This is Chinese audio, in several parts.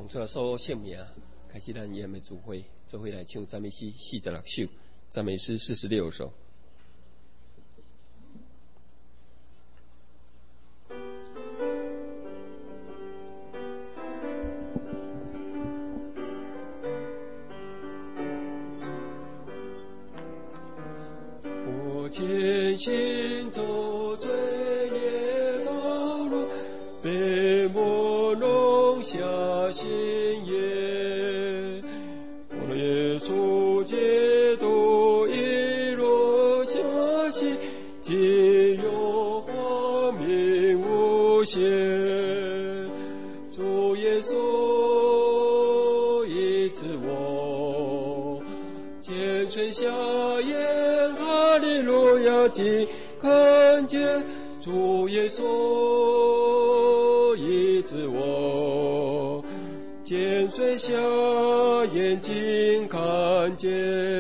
当初所姓名，开始咱盐的聚会，做伙来唱赞美诗46首，赞美诗46首。我前行走罪孽道路，被魔弄下心眼。我的耶稣基督一路下行，仅有光明无限。主耶稣医治我，见垂下眼，哈利路亚，竟看见主耶稣医治我，见垂下眼睛看见，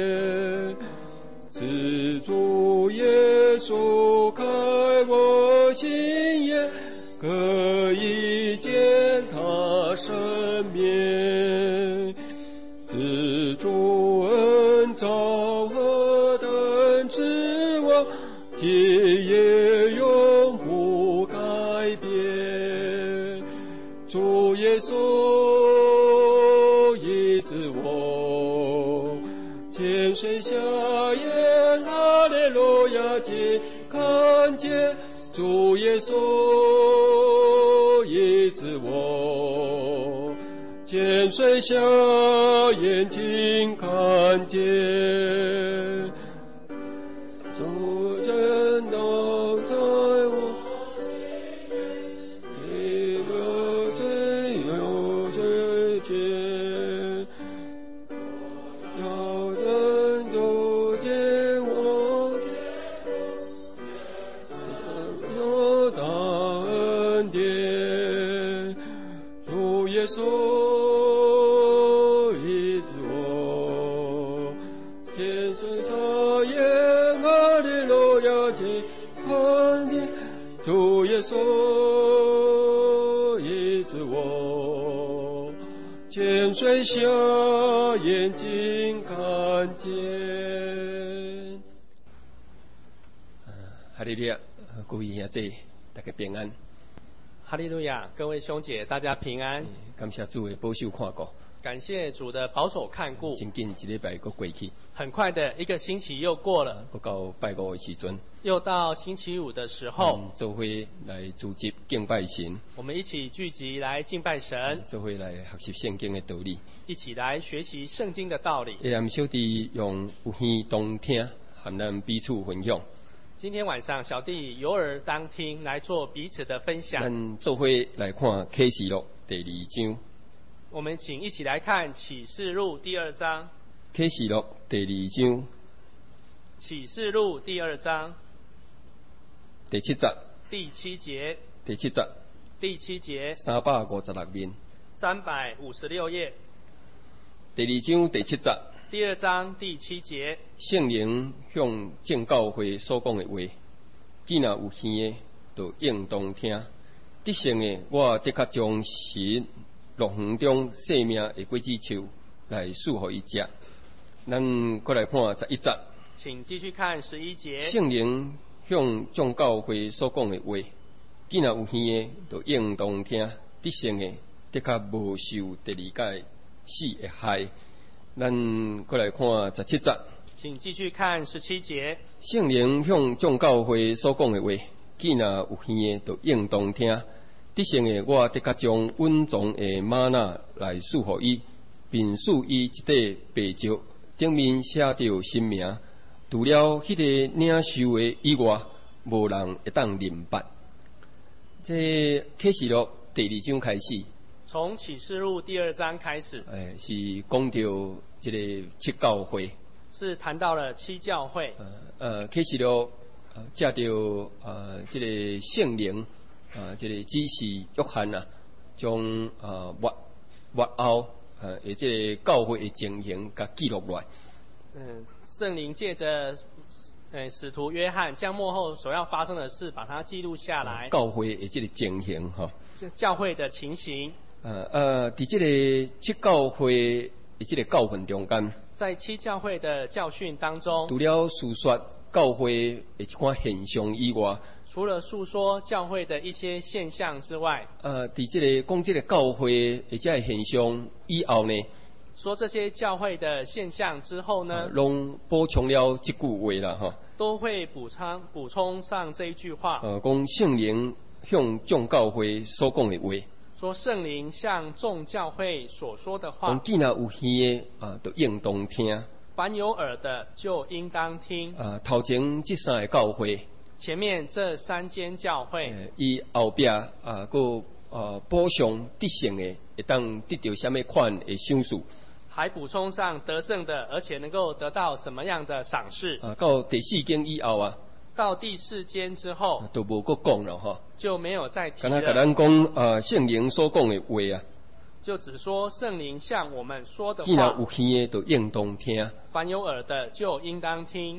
是主耶稣开我心眼，可以见他生命，是主恩召何等指望，今也永不改变。主耶稣医治我，见水下眼，哈利路亚，竟看见主耶稣医治我，见水下眼睛看见，主真道在我，一个最有世界，要人都见我有大恩典，主耶稣医治我，天水擦眼，哈利路亚，竟看见主耶稣医治我，见水下眼睛看见。哈利路亚，各位兄弟，大家平安。 哈利路亚，各位兄姐，大家平安。 感谢主的保守看顾， 感谢主的保守看顾。 真紧一礼拜又过去， 很快的一个星期又过了， 又到拜五的时阵， 又到星期五的时候， 做伙来组织敬拜神， 我们一起聚集来敬拜神， 做伙来学习圣经的道理， 一起来学习圣经的道理。 下暗小弟用有耳当听，和咱彼此分享。 今天晚上，小弟有耳当听，来做彼此的分享。 咱做伙来看启示录第2章。 我们请一起来看启示录第2章。 启示录第2章。 启示录第2章。 第7节。 第7节。 第7节。 第7节。 356面。 356页。 第2章第7节。 第2章第7节， 圣灵向众教会所讲的话，既然有耳的，就应当听。得胜的，我的确将神乐园中生命的果子树来赐予伊食。咱过来看11节， 请继续看11节。 圣灵向众教会所讲的话，既然有耳的，就应当听。得胜的，的确无受第2届死的害。咱过来看17节， 请继续看17节。 圣灵向众教会所讲的话，既然有耳的，就应当听。得胜的，我的确将稳重的玛纳来赐予伊，并赐伊一块白石，顶面写着新名。除了迄个领受的以外，无人会当明白。这启示录第2章开始。 从启示录第2章开始， 是讲到这个7教会， 是谈到了7教会。 启示录借着这个圣灵这个指示约翰啊，将末后这个教会的情形甲记录落来。 圣灵借着使徒约翰将末后所要发生的事，把它记录下来。 教会的这个情形哈， 教会的情形。 伫这个七教会的这个教训中间， 在七教会的教训当中， 除了述说教会的一款现象以外， 除了述说教会的一些现象之外， 伫这个讲这个教会的这个现象以后呢， 说这些教会的现象之后呢， 拢补充了这句话啦，吼， 都会补充上这一句话， 讲圣灵向众教会所讲的话， 说圣灵向众教会所说的话， 讲既然有耳的就应当听。 凡有耳的就应当听。 头前这三个教会， 前面这三间教会， 伊后壁个补上得胜的，会当得到什么款的赏赐？ 还补充上得胜的，而且能够得到什么样的赏识？ 到第四间以后到第四间之后， 都无搁讲了吼， 就没有再提敢若甲了。 咱讲圣灵所讲的话就只说圣灵向我们说的既然有话， 耳的就应当听。 凡有耳的就应当听。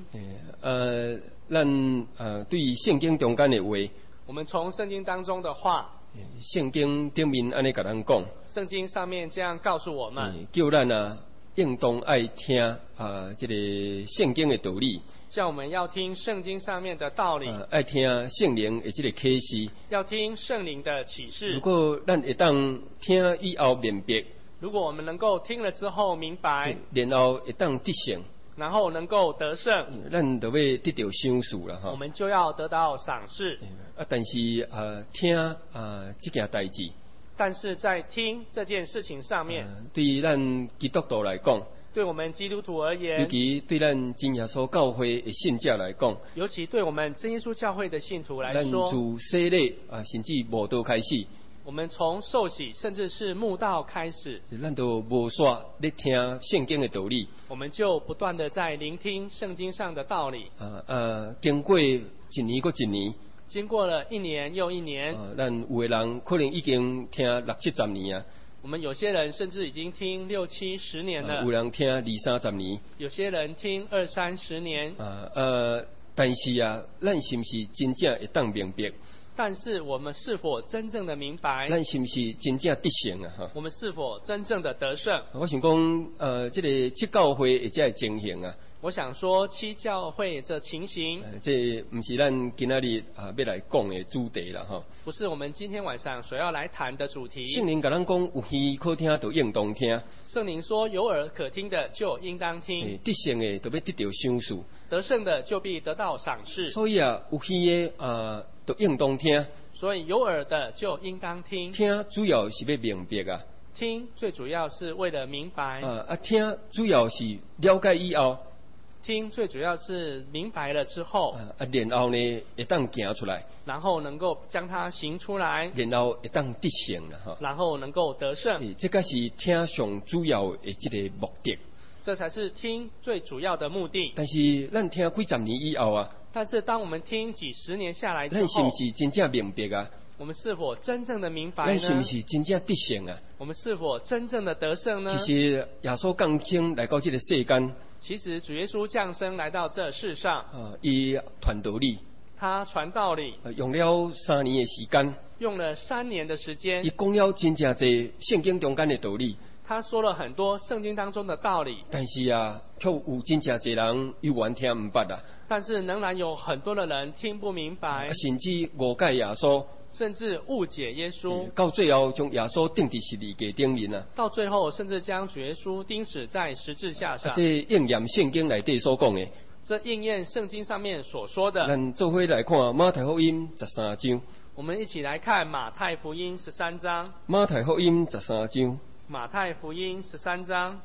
咱对圣经中间的话， 我们从圣经当中的话， 圣经顶面安尼甲咱讲， 圣经上面这样告诉我们， 叫咱应当爱听这个圣经的道理， 叫我们要听圣经上面的道理， 爱听圣灵的这个启示。 要听圣灵的启示如。果咱会当听以后明白， 如果我们能够听了之后明白， 然后会当得胜， 然后能够得胜， 咱就要得到赏赐啦我吼。 们就要得到赏识。 但是听这件代志， 但是在听这件事情上面， 对于咱基督徒来讲， 对我们基督徒而尤言， 其对咱真耶稣教会的信者来讲， 尤其对我们真耶稣教会的信徒来咱说， 自洗礼甚至无道开始， 我们从受洗甚至是慕道开始， 咱都无煞咧听圣经的道理。 我们就不断的在聆听圣经上的道理。 经过一年过一年， 经过了一年又一年， 咱有的人可能已经听60-70年我们有些人甚至已经听60-70年了， 有人听20-30年， 有些人听20-30年。 但是咱是不是真正会当明白？ 但是我们是否真正的明白？ 咱是不是真正得胜哈？ 我们是否真正的得胜？ 我想讲，这个七教会的这个情形我想说，七教会这情形， 这不是咱今仔日要来讲的主题啦哈。 不是我们今天晚上所要来谈的主题。 圣灵甲咱讲，有耳可听就应当听。 圣灵说，有耳可听的就应当听。 得胜的就要得到赏赐。 得胜的就必得到赏识。 所以有耳的就应当听。 所以有耳的就应当听。 听主要是要明白听最主要是为了明白。 听主要是了解以后。 听最主要是明白了之后， 然后呢会当行出来， 然后能够将它行出来， 然后会当得胜啦哈， 然后能够得胜。 这个是听上主要的这个目的， 这才是听最主要的目的。 但是咱听几十年以后但是当我们听几十年下来之后， 咱是不是真正明白我们是否真正的明白呢？ 咱是不是真正得胜我们是否真正的得胜呢？ 其实耶稣降生来到这个世间， 其实主耶稣降生来到这世上， 伊传道理， 他传道理， 用了3年的时间， 用了3年的时间， 伊讲了真正侪圣经中间的道理。 他说了很多圣经当中的道理， 但是却有真正侪人有完听唔捌但是仍然有很多的人听不明白， 甚至误解耶稣， 甚至误解耶稣， 到最后将耶稣钉在十字架顶面到最后甚至将主耶稣钉死在十字架上。 这应验圣经内底所讲的， 这应验圣经上面所说的。 咱做伙来看马太福音13章。 我们一起来看马太福音13章。 马太福音13章。 马太福音13章。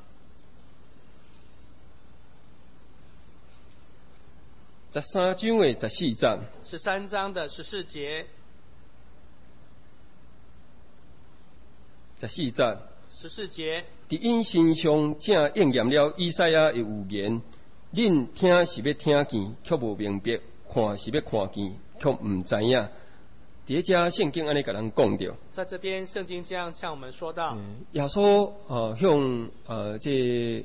13章的14节。 13章的14节。 14节。 14节。 伫因身上正应验了以赛亚的预言。恁听是要听见，却无明白；看是要看见，却唔知影。伫遮圣经安尼甲咱讲着。 在这边圣经这样向我们说到。 耶稣向这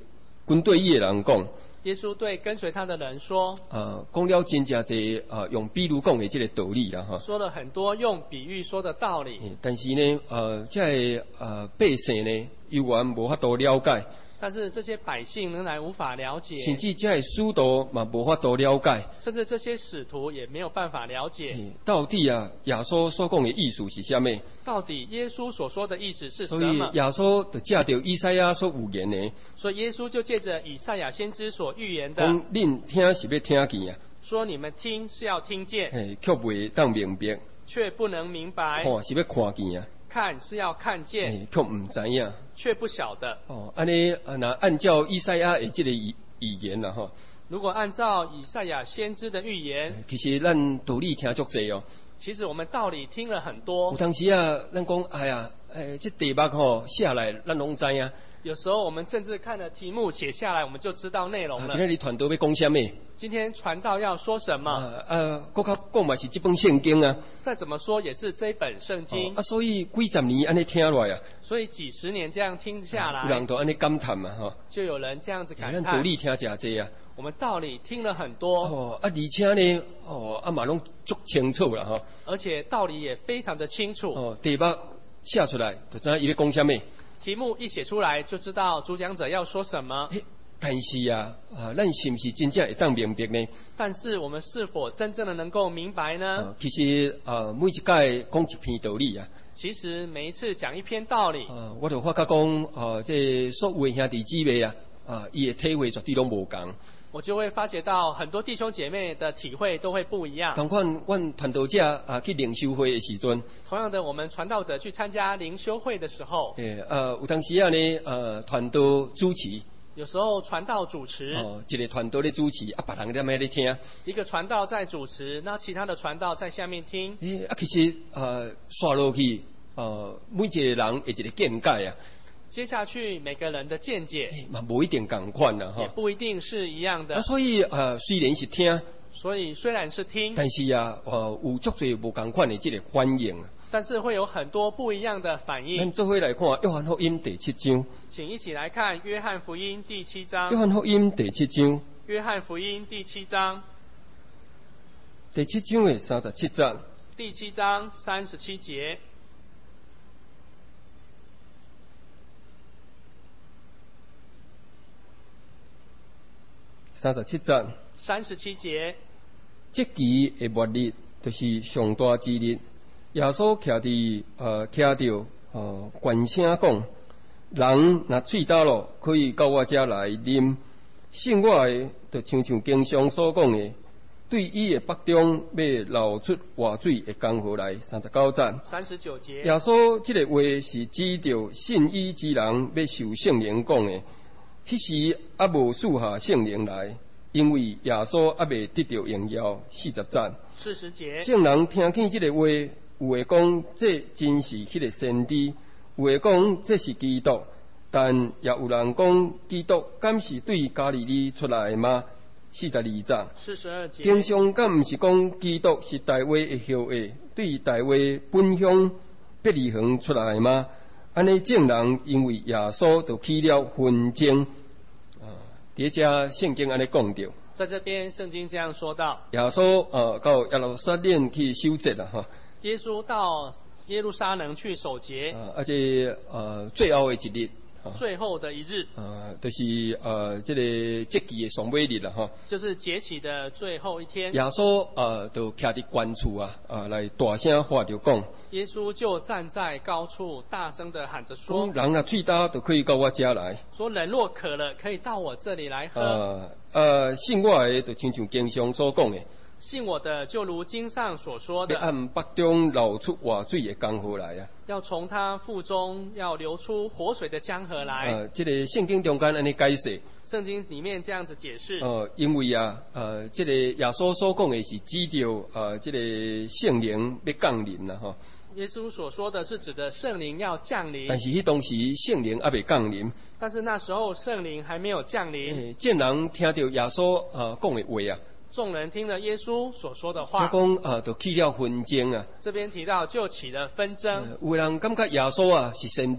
军队伊的人讲， 耶稣对跟随他的人说， 讲了真正侪用比如讲的这个道理啦哈。 说了很多用比喻说的道理。 但是呢，这百姓呢，犹原无法度了解。 但是这些百姓仍然无法了解， 甚至这使徒嘛无法度了解， 甚至这些使徒也没有办法了解， 到底耶稣所讲的意思是什么？ 到底耶稣所说的意思是什所以么？ 耶稣就借着以赛亚所预言的， 所以耶稣就借着以赛亚先知所预言的， 讲恁听是要听见啊， 说你们听是要听见， 却袂当明白， 却不能明白； 看是要看见啊， 看是要看见， 却唔知影， 却不晓得。 安尼那按照以赛亚的这个语言啦吼， 如果按照以赛亚先知的预言， 其实咱道理听足济哦。 其实我们道理听了很多。 有当时啊，咱讲哎呀，这题目吼写来，咱拢知影。 有时候我们甚至看了题目写下来，我们就知道内容了。 今天你传道要讲什么？ 今天传道要说什么？ 搁较讲嘛是这本圣经啊。 再怎么说也是这本圣经。 所以几十年安尼听落啊。 所以几十年这样听下来， 有人都安尼感叹嘛吼。 就有人这样子感叹。 咱道理听真济啊。 我们道理听了很多。 而且呢，嘛拢足清楚啦吼。 而且道理也非常的清楚。 题目写出来，就知伊要讲什么。 题目一写出来，就知道主讲者要说什么。 但是啊，咱是不是真正会当明白呢？ 但是我们是否真正的能够明白呢？ 其实每一届讲一篇道理啊。 其实每一次讲一篇道理， 我就发觉讲，这所有的兄弟姊妹啊，伊的体会绝对拢无同。 我就会发觉到很多弟兄姐妹的体会都会不一样。 同款，阮传道者去灵修会的时阵， 同样的，我们传道者去参加灵修会的时候， 有当时啊呢，传道主持， 有时候传道主持， 一个传道咧主持，别人在那咧听， 一个传道在主持，那其他的传道在下面听。 其实刷落去，每一个人有一个见解啊。 接下去每个人的见解， 嘛无一定同款啦， 也不一定是一样的。 所以虽然是听， 所以虽然是听， 但是啊，有足侪无同款的这个反应。 但是会有很多不一样的反应。 咱做伙来看《约翰福音》第7章。 请一起来看《约翰福音》第7章。 《约翰福音》第7章。《 约翰福音》第7章。 第7章的37节。 第7章37节。 37节。 37节。 这期的末日就是上大之日。耶稣徛着关声讲：人若喙焦咯，可以到我这来啉。信我的，就像经上所讲的，对伊的腹中要流出活水的江河来。39节。 39节。 耶稣这个话是指着信伊之人要受圣灵讲的。迄时还无赐下圣灵来，因为耶稣还未得到荣耀。40节。 40节。众人听见这个话，有的讲这真是迄个先知，有的讲这是基督，但也有人讲基督敢是对加利利出来吗？42节。 42节。经上敢毋是讲基督是大卫的后裔，对大卫本乡伯利恒出来吗？安尼众人因为耶稣就起了纷争。伫遮圣经安尼讲着。 在这边圣经这样说到。 耶稣到耶路撒冷去守节啦哈。 耶稣到耶路撒冷去守节， 而且最后的一日， 最后的一日， 就是这个节期的上尾日啦哈， 就是节期的最后一天。 耶稣就徛伫高处啊，来大声喊着讲， 耶稣就站在高处大声的喊着说： 人若喙焦就可以到我家来。 说人若渴了，可以到我这里来喝。 信我的，就亲像经上所讲的。 信我的，就如经上所说的， 要按腹中流出活水的江河来啊！ 要从他腹中要流出活水的江河来。 这个圣经中间安尼解释。 圣经里面这样子解释。 因为啊，这个耶稣所讲的是指着这个圣灵要降临啦哈。 耶稣所说的是指的圣灵要降临。 但是迄当时圣灵还未降临。 但是那时候圣灵还没有降临。 众人听到耶稣讲的话啊。 众人听了耶稣所说的话， 就起了纷争啊。 这边提到就起了纷争。 有人感觉耶稣啊是先知，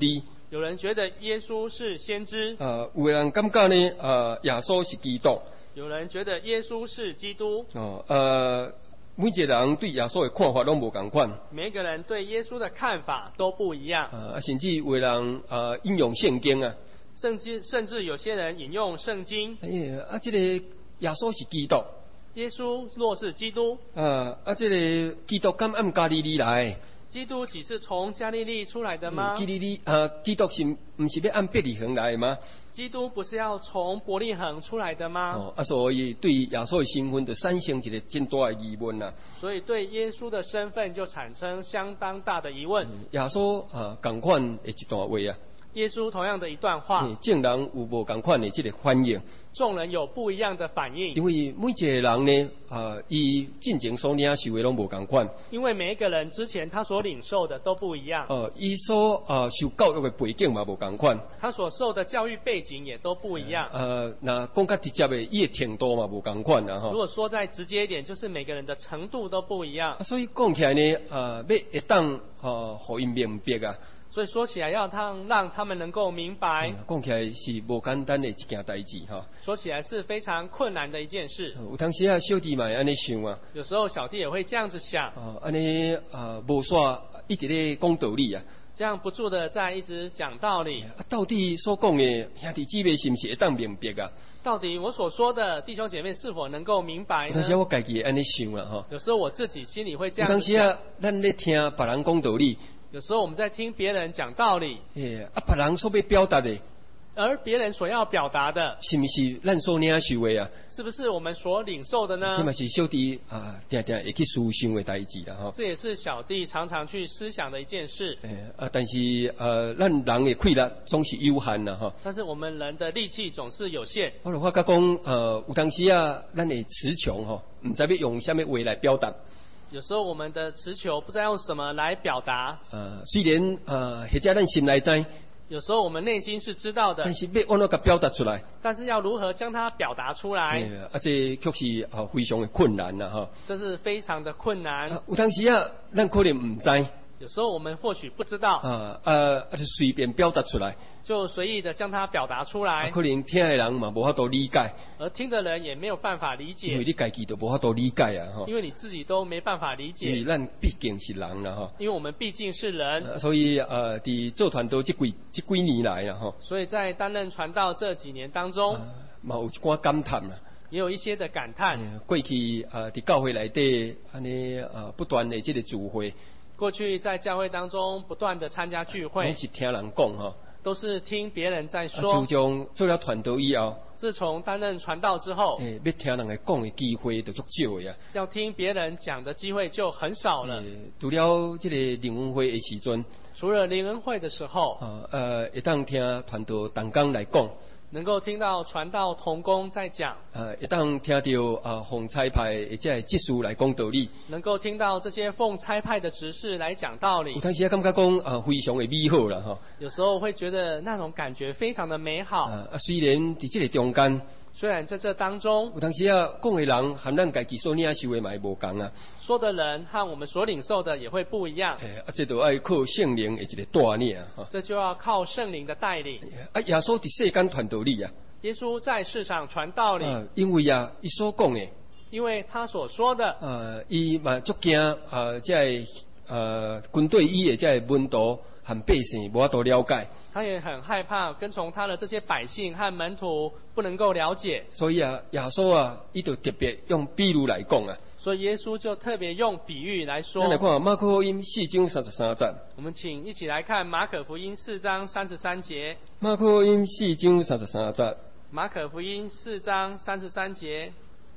有人觉得耶稣是先知， 有的人感觉呢，耶稣是基督。 有人觉得耶稣是基督。 每一个人对耶稣的看法拢无同款。 每个人对耶稣的看法都不一样。 甚至有的人引用圣经啊。 甚至有些人引用圣经。 这个耶稣是基督。 耶稣若是基督。 这个基督敢按加利利来？ 基督岂是从加利利出来的吗？ 基督不是要按伯利恒来的吗？ 基督不是要从伯利恒出来的吗？ 所以对耶稣的身份就产生一个真大的疑问啦。 所以对耶稣的身份就产生相当大的疑问。 耶稣同款的一段话啊。 耶稣同样的一段话， 众人有无同款的这个反应？ 众人有不一样的反应。 因为每一个人呢，伊进前所领受的拢无同款。 因为每一个人之前他所领受的都不一样。 伊所受教育的背景嘛无同款。 他所受的教育背景也都不一样。 那讲较直接的，伊的程度嘛无同款啦吼。 如果说再直接一点，就是每个人的程度都不一样。 所以讲起来呢，要会当互因明白啊。 所以说起来要让他们能够明白， 讲起来是无简单的一件代志哈。 说起来是非常困难的一件事。 有当时啊，小弟嘛安尼想啊。 有时候小弟也会这样子想。 安尼无煞一直咧讲道理啊。 这样不住的在一直讲道理。 到底所讲的兄弟姊妹是不是会当明白啊？ 到底我所说的弟兄姐妹是否能够明白呢？ 有当时我家己安尼想啦哈。 有时候我自己心里会这样子想。有当时啊，咱咧听别人讲道理。 有时候我们在听别人讲道理， 别人所要表达的， 而别人所要表达的， 是不是咱所领受的啊？ 是不是我们所领受的呢？ 这嘛是小弟定定会去思想的代志啦吼。 这也是小弟常常去思想的一件事。 但是咱人的气力总是有限啦吼。 但是我们人的力气总是有限。 我就发觉讲有当时啊，咱的词穷吼，唔知要用什么话来表达。 有时候我们的词求不知道用什么来表达。 虽然或者咱心内知， 有时候我们内心是知道的， 但是要按怎个表达出来？ 但是要如何将它表达出来？ 这确实非常的困难啦哈。 这是非常的困难。 有当时啊，咱可能唔知。 有时候我们或许不知道。 就随便表达出来。 就随意的将它表达出来。 可能听的人嘛无法度理解。 而听的人也没有办法理解。 因为你家己都无法度理解啊， 因为你自己都没办法理解。 因为咱毕竟是人啦哈。 因为我们毕竟是人。 所以伫做传道这几年来啦哈。 所以在担任传道这几年当中， 嘛有一寡感叹啦。 也有一些的感叹。 过去伫教会内底安尼不断的这个聚会。 过去在教会当中不断的参加聚会。 拢是听人讲哈。 都是听别人在说。 自从做了传道以后。 自从担任传道之后。 要听人讲的机会就足少呀。 要听别人讲的机会就很少了。 除了这个灵恩会的时阵。 除了灵恩会的时候。 会当听传道同工来讲。 能够听到传道同工在讲。 会当听到奉差派或者执事来讲道理。 能够听到这些奉差派的执事来讲道理。 有当时感觉讲非常的美好啦哈。 有时候会觉得那种感觉非常的美好。 虽然伫这个中间。 虽然在这当中。 有当时讲的人和咱家己所领受的嘛会无同啊。 说的人和我们所领受的也会不一样。 这就要靠圣灵的一个带领啊。 这就要靠圣灵的带领。 耶稣伫世间传道理啊。 耶稣在世上传道理。 因为伊所讲的。 因为他所说的。 伊嘛足惊这军队伊的这门徒和百姓无法度了解。 他也很害怕跟从他的这些百姓和门徒不能够了解。 所以耶稣伊就特别用比喻来讲啊。 所以耶稣就特别用比喻来说。 咱来看马可福音4章33节。 我们请一起来看马可福音4章33节。 马可福音4章33节。 马可福音4章33节。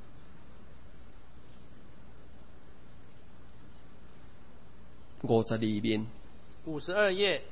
52面。 52页。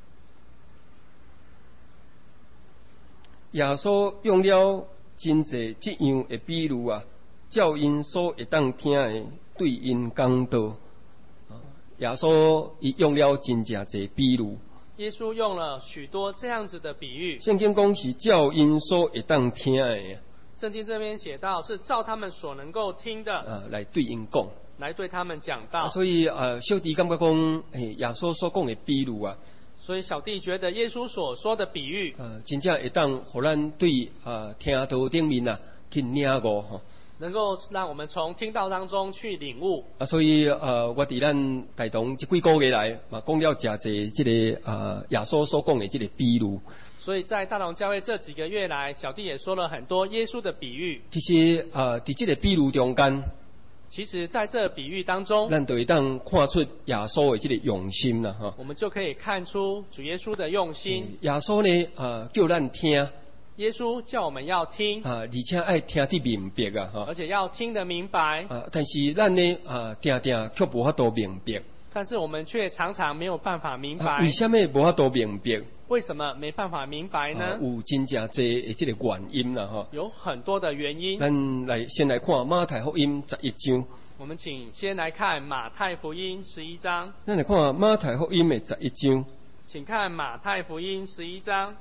耶稣用了真济这样的比喻啊，叫因所会当听的对因讲道。耶稣伊用了真正济比喻。 耶稣用了许多这样子的比喻。 圣经讲是叫因所会当听的。 圣经这边写到是照他们所能够听的。 来对因讲。 来对他们讲道。 所以小弟感觉讲，耶稣所讲的比喻啊。 所以小弟觉得耶稣所说的比喻， 真正会当互咱对听道顶面去领悟吼。 能够让我们从听道当中去领悟。 所以我伫咱大同这几个月来嘛，讲了真侪这个耶稣所讲的这个比喻。 所以在大同教会这几个月来，小弟也说了很多耶稣的比喻。 其实在这个比喻中间， 其实在这比喻当中， 咱就会当看出耶稣的这个用心啦哈。 我们就可以看出主耶稣的用心。 耶稣呢叫咱听。 耶稣叫我们要听而且爱听得明白而且要听得明白但是咱呢常常却无法度明白。 但是我们却常常没有办法明白。 为什么无法度明白？ 为什么没办法明白呢？ 有真正侪的这个原因啦哈。 有很多的原因。 咱先来看马太福音11章。 我们请先来看马太福音11章。 咱来看马太福音的11章。 请看马太福音11章。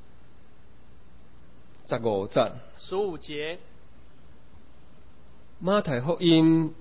15节。 15节。 马太福音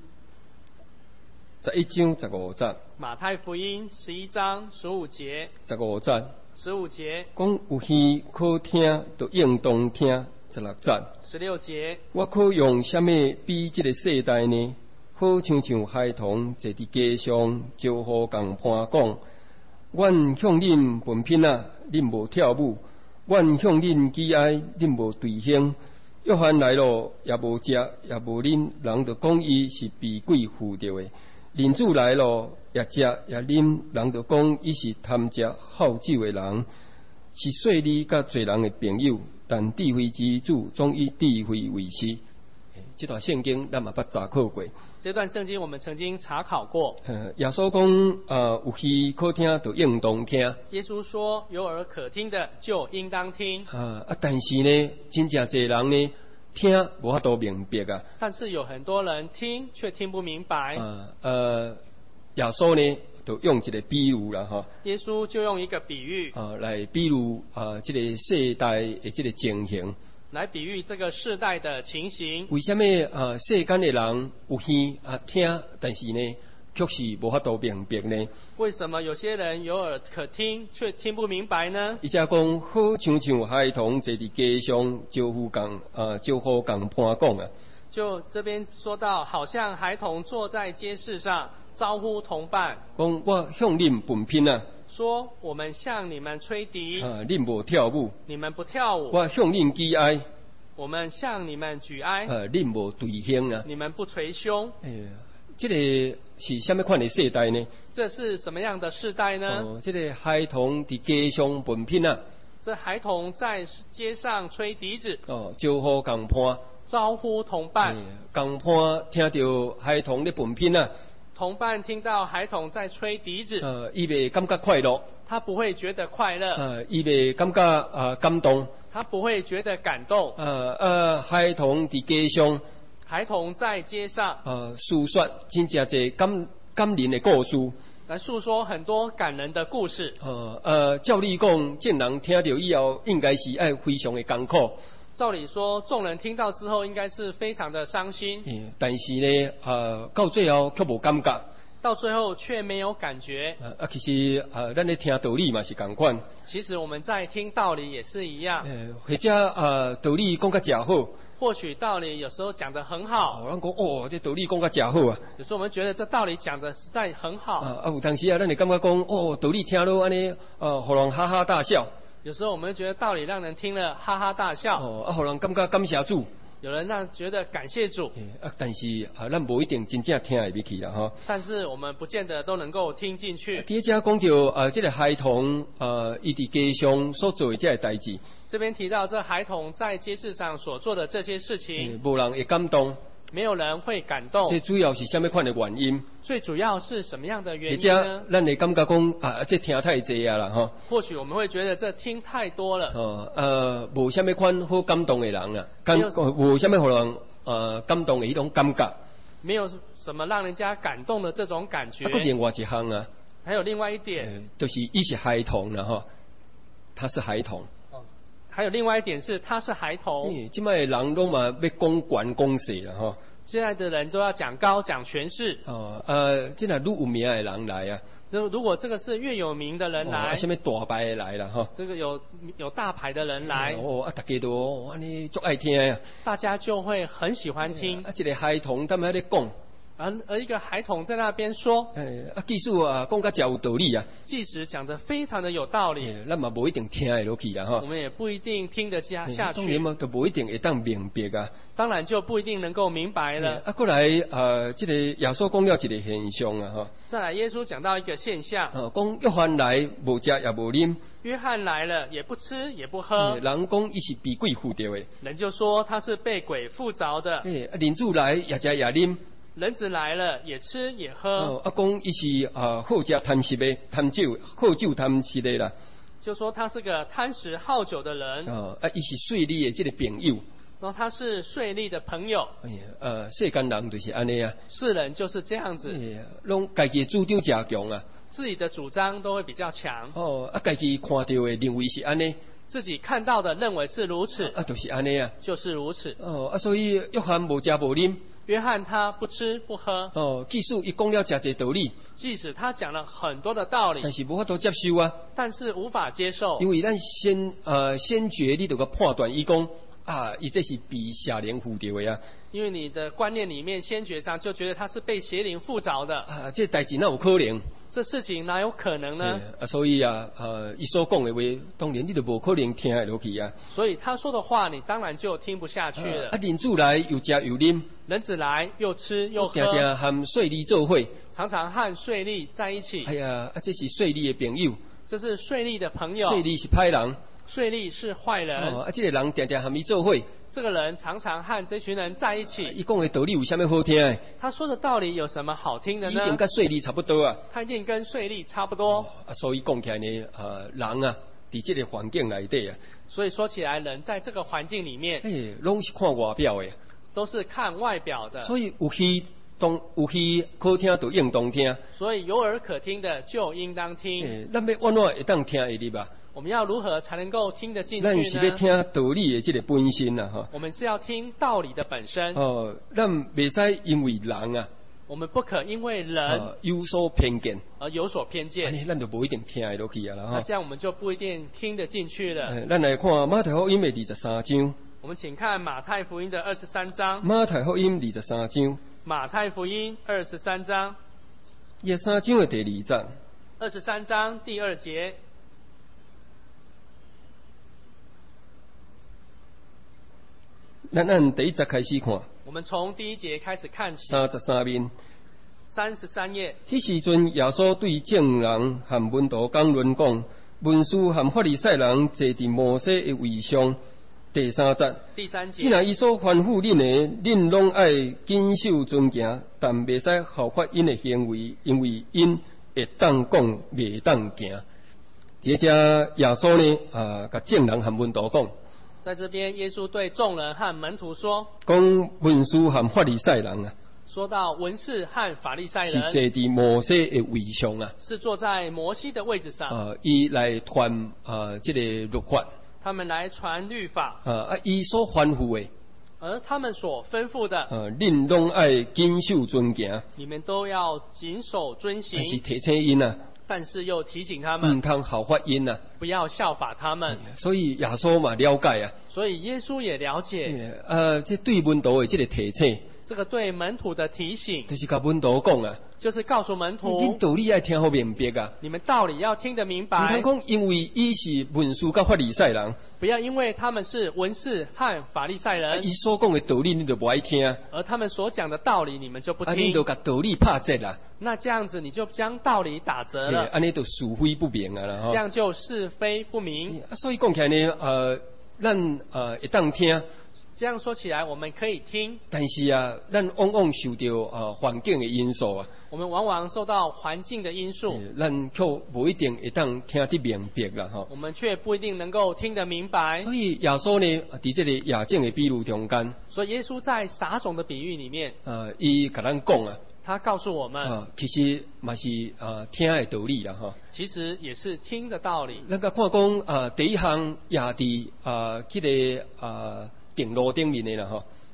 11章15节。 马太福音11章15节。 15节。 15节。 讲有耳可听，就应当听。16节。 16节。 我可用什么比这个世代呢？好像孩童坐伫街上，招呼共伴讲：阮向恁分品恁无跳舞。阮向恁喜爱，恁无对兴。约翰来咯，也无食，也无啉，人就讲伊是被鬼附着的。人子来咯，也食也啉，人就讲伊是贪食好酒的人，是说你甲侪人的朋友。但智慧之主总以智慧为师。这段圣经咱嘛捌查考过。 这段圣经我们曾经查考过。 耶稣讲有耳可听，就应当听。 耶稣说有耳可听的就应当听。 但是呢，真正侪人呢听无法度明白啊。 但是有很多人听却听不明白。 耶稣呢就用一个比喻啦哈。 耶稣就用一个比喻来比喻这个世代的这个情形。 来比喻这个世代的情形。 为什么世间的人有耳听，但是呢，却是无法度明白呢？ 为什么有些人有耳可听，却听不明白呢？ 伊则讲好像孩童坐伫街上，招呼共伴讲啊。 就这边说到，好像孩童坐在街市上，招呼同伴， 讲我向恁分品说我们向你们吹笛， 恁无跳舞， 你们不跳舞； 我向恁举哀， 我们向你们举哀， 恁无对兴你们不捶胸。 这个是什么款的世代呢？ 这是什么样的世代呢？ 这个孩童伫街上分品这孩童在街上吹笛子， 招呼共伴， 招呼同伴， 共伴听到孩童咧分品同伴听到孩童在吹笛子， 伊袂感觉快乐， 他不会觉得快乐， 伊袂感觉感动， 他不会觉得感动。 孩童伫街上， 孩童在街上， 诉说真正侪感人的故事， 来诉说很多感人的故事。 照理讲，众人听到以后，应该是爱非常的艰苦。 照理说，众人听到之后应该是非常的伤心。 但是呢，到最后却无感觉。 到最后却没有感觉。 其实咱咧听道理嘛是同款。 其实我们在听道理也是一样。 或者道理讲甲真好。 或许道理有时候讲得很好。 咱讲这道理讲甲真好啊。 有时候我们觉得这道理讲得实在很好。 有当时咱会感觉讲道理听了安尼，互人哈哈大笑。 有时候我们觉得道理让人听了哈哈大笑。 互人感觉感谢主。 有人觉得感谢主。 但是咱无一定真正听会入去啦哈。 但是我们不见得都能够听进去。 第一家讲到这个孩童伊伫街上所做的这个代志。 这边提到这孩童在街市上所做的这些事情， 无人会感动。 没有人会感动。 这主要是什么款的原因？ 最主要是什么样的原因呢？ 咱会感觉讲这听太济啊啦哈。 或许我们会觉得这听太多了。 无什么款好感动的人啦，无什么互人感动的迄种感觉。 没有什么让人家感动的这种感觉。 另外一项啊。 还有另外一点。 就是伊是孩童啦哈，他是孩童。 还有另外一点是，他是孩童。 即摆人拢嘛要讲悬讲细啦吼。 现在的人都要讲高讲权势。 即若愈有名的人来啊， 如果这个是越有名的人来， 什么大牌的来啦吼， 这个有大牌的人来， 大家都安尼足爱听啊， 大家就会很喜欢听。 一个孩童他们喺咧讲。 而一个孩童在那边说， 技术啊，讲甲真有道理啊， 即使讲得非常的有道理， 咱嘛无一定听得落去啦， 我们也不一定听得下去。 当然嘛，就无一定会当明白啊。 当然就不一定能够明白了。 过来这个耶稣讲了一个现象啊， 再来耶稣讲到一个现象， 讲约翰来无食也无啉。 约翰来了也不吃也不喝， 人讲伊是被鬼附着的， 人就说他是被鬼附着的。 人子来也食也啉。 人子来了，也吃也喝。 讲伊是好食贪食的，好酒贪食的啦。 就说他是个贪食好酒的人。 伊是税吏的这个朋友。 然后他是税吏的朋友。 世间人就是安尼啊。 世人就是这样子。 拢家己主张真强啊。 自己的主张都会比较强。 家己看到的认为是安尼。 自己看到的认为是如此。 就是安尼啊。 就是如此。 所以约翰无食无啉。 约翰他不吃不喝。 即使伊讲了真侪道理， 即使他讲了很多的道理， 但是无法度接受啊。 但是无法接受， 因为咱先决你就个判断，伊讲伊这是被邪灵附着的啊。 因为你的观念里面先觉上就觉得他是被邪灵附着的。 这代志哪有可能？ 这事情哪有可能呢？ 所以伊所讲的话，当然你就无可能听得落去啊。 所以他说的话，你当然就听不下去了。 人子来又食又啉， 人子来又吃又喝， 常常和税吏做伙， 常常和税吏在一起。 这是税吏的朋友， 这是税吏的朋友。 税吏是歹人， 税吏是坏人。 这个人常常和伊做伙。 这个人常常和这群人在一起。 伊讲的道理有啥物好听的？ 他说的道理有什么好听的呢？ 一定跟税吏差不多啊。 他一定跟税吏差不多。 所以讲起来呢，人啊，在这个环境内底啊。 所以说起来，人在这个环境里面， 拢是看外表的。 都是看外表的。 所以有戏可听就应当听。 所以有耳可听的就应当听。 咱要安怎会当听会入啊？ 我们要如何才能够听得进去呢？ 咱是要听道理的这个本身啊， 我们是要听道理的本身。 咱袂使因为人啊， 我们不可因为人有所偏见而有所偏见。 安尼咱就无一定听得落去啊啦。 那这样我们就不一定听得进去了。 咱来看马太福音的23章。 我们请看马太福音的23章。 马太福音23章。 马太福音23章。 23章的第2节。 23章第2节。 咱按第1节开始看。 我们从第1节开始看起。 33面。 33页。 迄时阵，耶稣对众人和门徒讲论讲，文士和法利赛人坐伫摩西的位上。第3节。 第3节。 既然伊所吩咐恁的，恁拢爱谨守遵行，但袂使效法因的行为，因为因会当讲，袂当行。伫遮耶稣呢，甲众人和门徒讲。 在这边，耶稣对众人和门徒说：“ 讲文士和法利赛人啊， 说到文士和法利赛人是坐伫摩西的位上啊， 是坐在摩西的位置上。 伊来传这个律法， 他们来传律法。 伊所吩咐的， 而他们所吩咐的， 恁拢爱谨守遵行， 你们都要谨守遵行。 但是提醒因啊。” 但是又提醒他们， 唔通效法因啊， 不要效法他们。 所以耶稣嘛了解啊， 所以耶稣也了解。 这对门徒的这个提醒， 这个对门徒的提醒， 就是甲门徒讲啊， 就是告诉门徒， 恁道理要听好明白啊， 你们道理要听得明白。 唔通讲因为伊是文士甲法利赛人， 不要因为他们是文士和法利赛人， 伊所讲的道理你就不爱听， 而他们所讲的道理你们就不听， 你就甲道理拍折啦。 那这样子你就将道理打折了， 安尼就是非不明啊啦。 这样就是非不明。 所以讲起来呢，咱会当听。 这样说起来，我们可以听， 但是啊，咱往往受到环境的因素啊。 我们往往受到环境的因素， 咱却无一定会当听得明白啦吼。 我们却不一定能够听得明白。 所以耶稣呢，伫这个亚境的比喻中间， 所以耶稣在撒种的比喻里面， 伊甲咱讲啊， 他告诉我们， 其实嘛是听的道理啦吼。 其实也是听的道理。 咱甲看讲第一项也伫这个定路顶面的啦吼。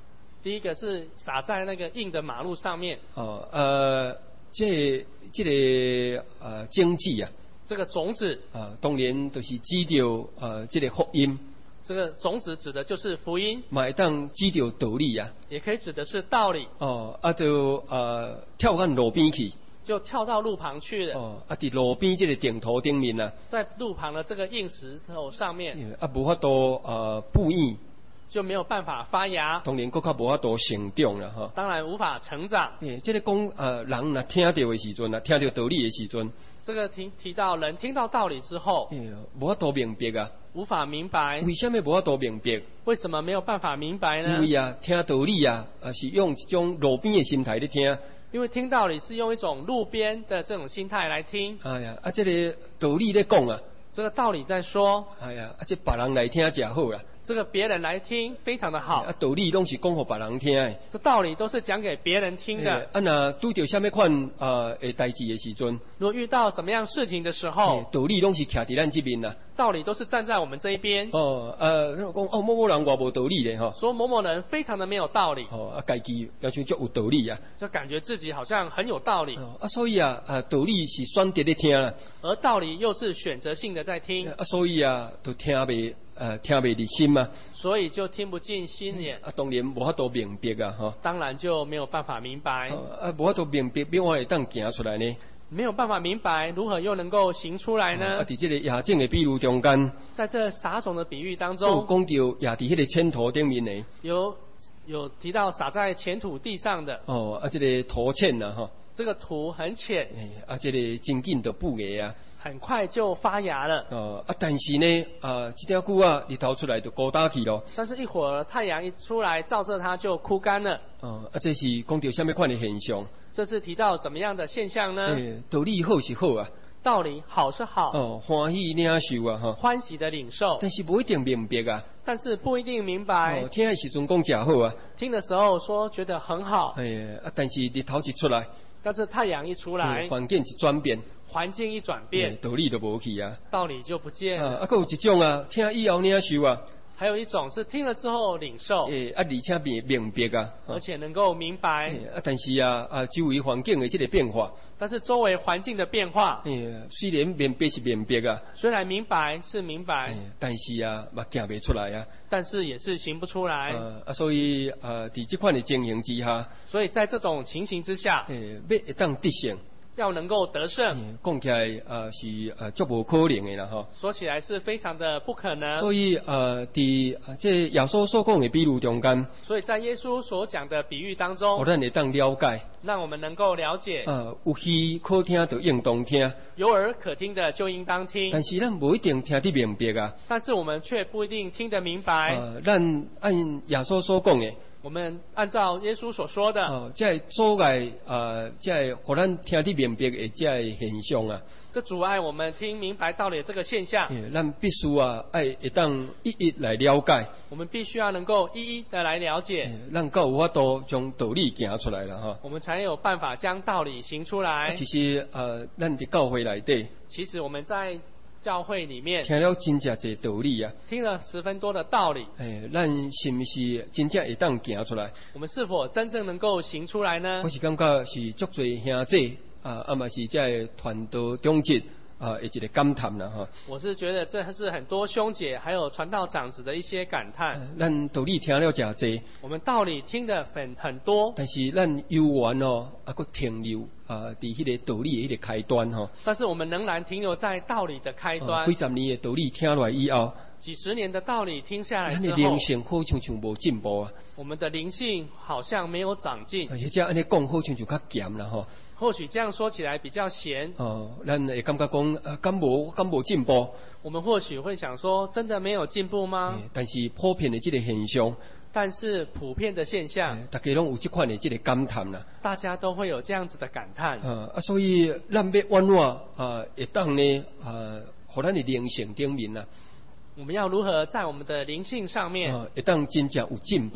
第一个是撒在那个硬的马路上面。 这个经济啊， 这个种子当然就是指着这个福音。 这个种子指的就是福音， 嘛会当指着道理啊， 也可以指的是道理。 就跳到路边去， 就跳到路旁去了。 伫路边这个净土顶面啊， 在路旁的这个硬石头上面， 无法度布衣， 就没有办法发芽， 当然，更较无法度成长啦，哈。 当然无法成长。 这个讲人若听到的时阵啊，听到道理的时阵， 这个提到人听到道理之后， 无法度明白啊， 无法明白。 为什么无法度明白？ 为什么没有办法明白呢？ 因为听道理是用一种路边的心态咧听。 因为听道理是用一种路边的这种心态来听。 这个道理咧讲啊， 这个道理在说。 这别人来听才好啦。 这个别人来听非常的好。 道理拢是讲给别人听的。 这道理都是讲给别人听的。 若拄到什么款的代志的时阵， 如果遇到什么样事情的时候， 道理拢是徛伫咱这边啦。 道理都是站在我们这一边。 讲某某人偌无道理咧吼。 说某某人非常的没有道理。 家己要像足有道理啊。 就感觉自己好像很有道理。 所以道理是选择咧听啦。 而道理又是选择性的在听。 所以都听袂入心嘛。 所以就听不进心眼。 当然无法度明白啊，哈。 当然就没有办法明白。 无法度明白，变我会当行出来呢？ 没有办法明白，如何又能够行出来呢？ 伫这个亚种的比喻中间， 在这撒种的比喻当中， 讲到亚伫迄个浅土顶面呢， 有提到撒在浅土地上的。 这个土浅呐，哈。 这个土很浅。 这个真紧就布芽啊。 很快就发芽了。 但是呢，这条久啊，日头出来就枯干去咯。 但是一会儿太阳一出来，照射它就枯干了。 这是讲到什么款的现象？ 这是提到怎么样的现象呢？ 道理好是好啊。 道理好是好。 欢喜领受啊，哈。 欢喜的领受。 但是不一定明白啊。 但是不一定明白。 听的时阵讲真好啊。 听的时候说觉得很好。 但是日头一出来， 但是太阳一出来， 环境一转变。 环境一转变， 道理就无去啊， 道理就不见了。 还有一种听以后领受啊。 还有一种是听了之后领受。 而且明白啊。 而且能够明白。 但是周围环境的这个变化。 但是周围环境的变化。 虽然明白是明白啊。 虽然明白是明白。 但是嘛行不出来啊。 但是也是行不出来。 所以在这款的情形之下。 所以在这种情形之下。 要当得胜。 要能够得胜， 讲起来是足无可能的啦吼。 说起来是非常的不可能。 所以这耶稣所讲的比喻中间， 所以在耶稣所讲的比喻当中， 咱会当了解， 让我们能够了解。 有耳可听就应当听， 有耳可听的就应当听。 但是咱不一定听得明白啊。 但是我们却不一定听得明白。 咱按耶稣所讲的。 我们按照耶稣所说的， 这阻碍这互咱听得明白的这现象啊， 这阻碍我们听明白道理的这个现象。 咱必须会当一一来了解。 我们必须要能够一一的来了解。 咱够有法度将道理行出来了哈。 我们才有办法将道理行出来。 其实咱伫教会内底， 其实我们在教会里面听了真正侪道理啊， 听了十分多的道理。 咱是不是真正会当行出来？ 我们是否真正能够行出来呢？ 我是感觉是足侪兄弟嘛是在传道中间的一个感叹啦哈。 我是觉得这是很多兄姐还有传道长子的一些感叹。 咱道理听了真侪， 我们道理听得很多， 但是咱犹原佫停留伫迄个道理的迄个开端吼。 但是我们仍然停留在道理的开端。 几十年的道理听落来以后， 几十年的道理听下来之后， 咱的灵性好像无进步啊。 我们的灵性好像没有长进。 或者安尼讲好像就较咸啦吼。 或许这样说起来比较咸。 咱会感觉讲敢无进步。 我们或许会想说，真的没有进步吗？ 但是普遍的这个现象。 但是普遍的现象， 大家拢有这款的这个感叹啦。 大家都会有这样子的感叹。 所以咱要往哪会当呢？互咱的灵性顶面啊。 我们要如何在我们的灵性上面， 会当真正有进步？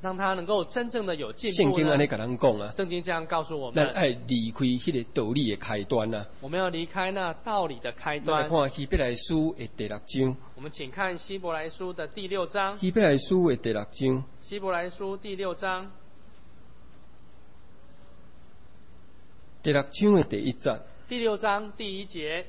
让他能够真正的有进圣步呢？ 经安尼甲咱讲啊， 圣经这样告诉我们， 咱爱离开迄个道理的开端啊。 我们要离开那道理的开咱来端。 看希伯来书的第6章， 我们请看希伯来书的第6章。 希伯来书的第6章， 希伯来书第6章第6章的第1节， 第6章第1节，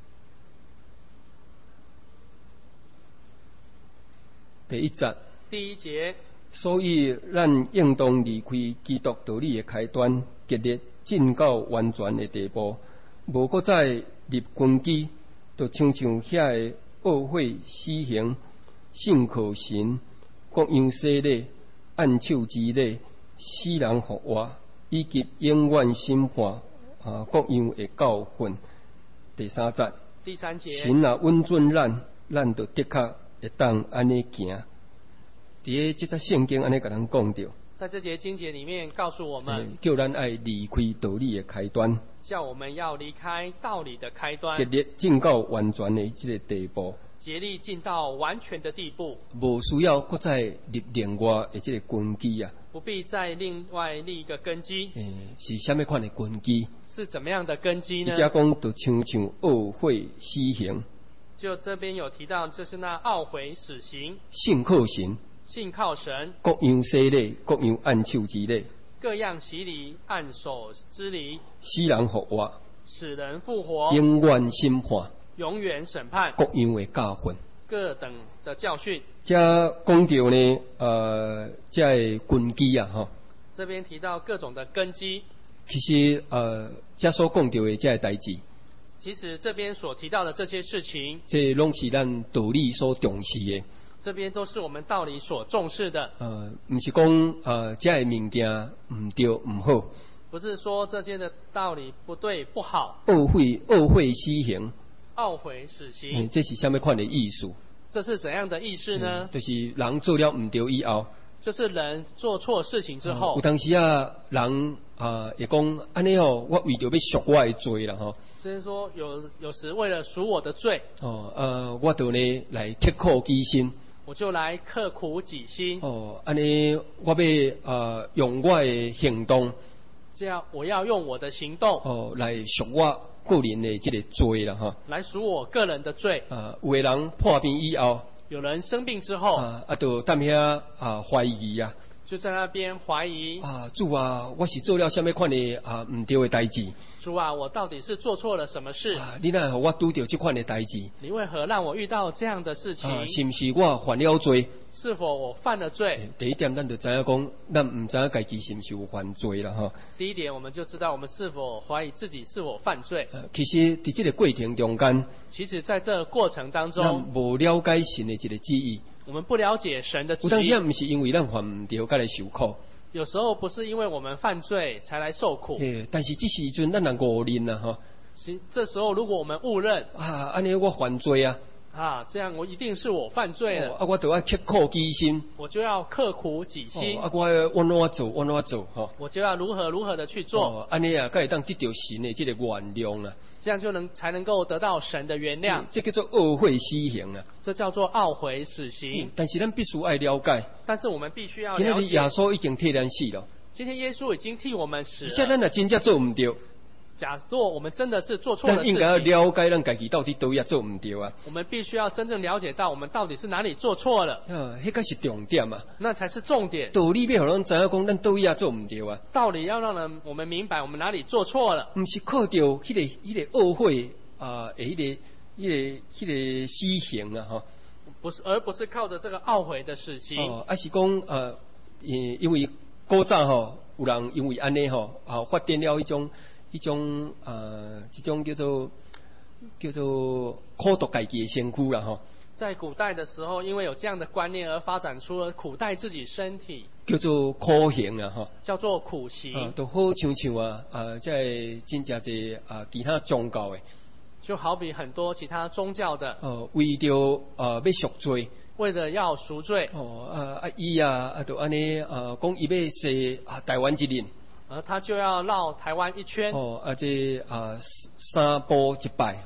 第1节。 第1节， 所以，咱应当离开基督道理的开端，竭力进到完全的地步，无搁再立根基，就像遐个恶会死行、信靠神、各样势力、按手之类、死人复活，以及永远审判各样的教训。第3节， 第3节， 神若稳准咱就的确会当安尼行。伫即则圣经安尼甲咱讲着， 在这节经节里面告诉我们， 叫咱爱离开道理的开端， 叫我们要离开道理的开端， 竭力进到完全的即个地步， 竭力进到完全的地步， 无需要搁再立另外的即个根基啊。 不必再另外立一个根基。 是啥物款的根基？ 是怎么样的根基呢？ 伊遮讲就像恶会死刑， 就这边有提到，就是那懊悔死刑， 信靠神， 信靠神， 各样势力，各样按手之类， 各样洗礼，按手之礼， 死人复活， 使人复活， 永远审判， 永远审判， 各样的教训。 各等的教训。 遮讲到呢，遮的根基啊，吼。 这边提到各种的根基。 其实遮所讲到的遮的代志， 其实这边所提到的这些事情， 这拢是咱道理所重视的。 这边都是我们道理所重视的。 毋是讲遮的物件毋对毋好， 不是说这些的道理不对不好。 恶会死刑， 懊悔死刑， 这是啥物款的意思？ 这是怎样的意思呢？ 就是人做了毋对以后， 就是人做错事情之后， 有当时啊，人会讲安尼哦，我为着要赎我的罪啦吼。 所以说有时为了赎我的罪， 我就呢来刻苦己心。 我就来刻苦己心。 安尼我要用我的行动， 这样我要用我的行动来赎我个人的这个罪啦哈。 来赎我个人的罪。 有的人破病以后， 有人生病之后， 就踮遐怀疑啊， 就在那边怀疑主啊，我是做了什么款的毋对的代志？ 主啊，我到底是做错了什么事？ 你哪我拄到这款的代志？ 你为何让我遇到这样的事情？ 是不是我犯了罪？ 是否我犯了罪？ 第一点，咱就知影讲，咱毋知影家己是毋是有犯罪啦哈。 第一点，我们就知道我们是否怀疑自己是否犯罪。 其实伫这个过程中间， 其实在这个过程当中， 咱无了解神的一个旨意。 我们不了解神的旨意。 有当时毋是因为咱犯毋对，才来受苦。 有时候不是因为我们犯罪才来受苦。 但是这时阵咱若误认啦哈。 这时候如果我们误认安尼我犯罪啊。 这样我一定是我犯罪了。 我就要刻苦己心。 我就要刻苦己心。 我要安怎做吼。 我就要如何的去做。 安尼才会当得到神的这个原谅啊。 这样才能够得到神的原谅。 这叫做懊悔死刑啊。 这叫做懊悔死刑。 但是咱必须爱了解。 但是我们必须要了解。 今天耶稣已经替咱死了。 今天耶稣已经替我们死了。 现在咱若真正做毋对。 假若我们真的是做错了事情， 咱应该要了解咱家己到底倒遐做毋对啊。 我们必须要真正了解到我们到底是哪里做错了。 迄个是重点啊。 那才是重点。 道理要互咱知影讲，咱倒遐做毋对啊。 道理要让我们明白我们哪里做错了。 毋是靠着迄个懊悔迄个死刑啊吼。 而不是靠着这个懊悔的死刑。 是讲因为古早吼，有人因为安尼吼发展了一种这种叫做苦毒家己的身躯啦吼。 在古代的时候，因为有这样的观念而发展出了苦待自己身体， 叫做苦刑啊吼。 叫做苦刑。 都好像在真正济其他宗教的， 就好比很多其他宗教的， 为着要赎罪。 为了要赎罪。 伊就安尼讲伊要洗台湾一人。 他就要绕台湾一圈。 这三步一拜吼。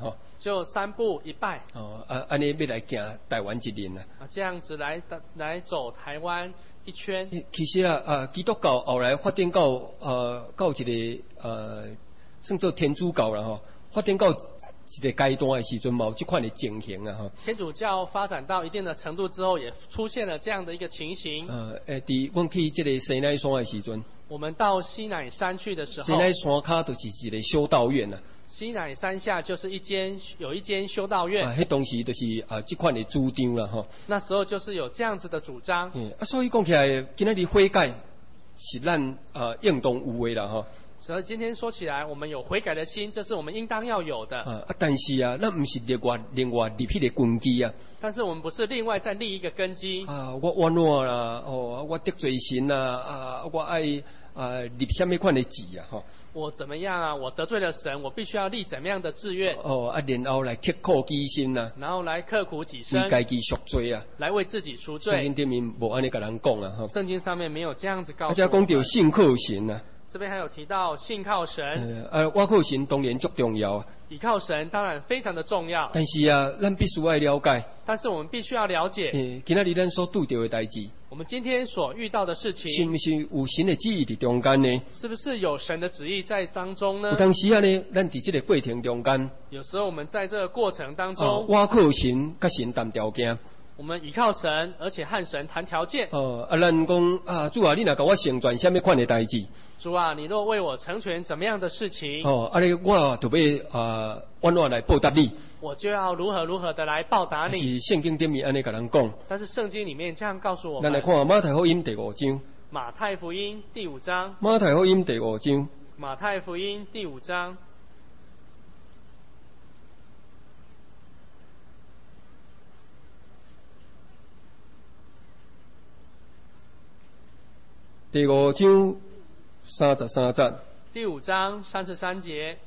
就3步1拜。 安尼要来行台湾一年啊。 这样子来走台湾一圈。 其实基督教后来发展到到一个算做天主教啦吼，发展到一个阶段的时阵，有这款的情形啊吼。 天主教发展到一定的程度之后，也出现了这样的一个情形。 伫阮去这个西奈山的时阵， 我们到西乃山去的时候， 西奈山卡就是一个修道院啊。 西乃山下就是有一间修道院。 迄当时就是这款的主张啦吼。 那时候就是有这样子的主张。 所以讲起来，今仔日悔改是咱应当有的啦吼。 所以今天说起来，我们有悔改的心，这是我们应当要有的。 但是咱不是另外立迄个根基啊。 但是我们不是另外再立一个根基。 我冤枉啦，我得罪神啦，我爱立什么款的志啊，吼。 我怎么样啊？我得罪了神，我必须要立怎么样的志愿？ 然后来刻苦己心呐。 然后来刻苦己身。 为家己赎罪啊。 来为自己赎罪。 圣经顶面无安尼甲人讲啊，吼。 圣经上面没有这样子告诉我们。 而且讲到信靠神啊。 这边还有提到信靠神。 我靠神当然足重要啊。 倚靠神当然非常的重要。 但是咱必须要了解。 但是我们必须要了解。 今仔日咱所拄到的代志。 我们今天所遇到的事情， 是不是有神的旨意伫中间呢？ 是不是有神的旨意在当中呢？ 有当时呢，咱伫这个过程中间， 有时候我们在这个过程当中， 我靠神，甲神谈条件。 我们倚靠神，而且和神谈条件。 咱讲主啊，你若甲我成全什么款的代志？ 主啊，你若为我成全怎么样的事情？ 尼我就要怎来报答你？ 我就要如何的来报答你。 是圣经顶面安尼甲人讲。 但是圣经里面这样告诉我们。 咱来看马太福音第5章。 马太福音第5章。 马太福音第5章。 马太福音第5章。 第5章33节。 第5章33节。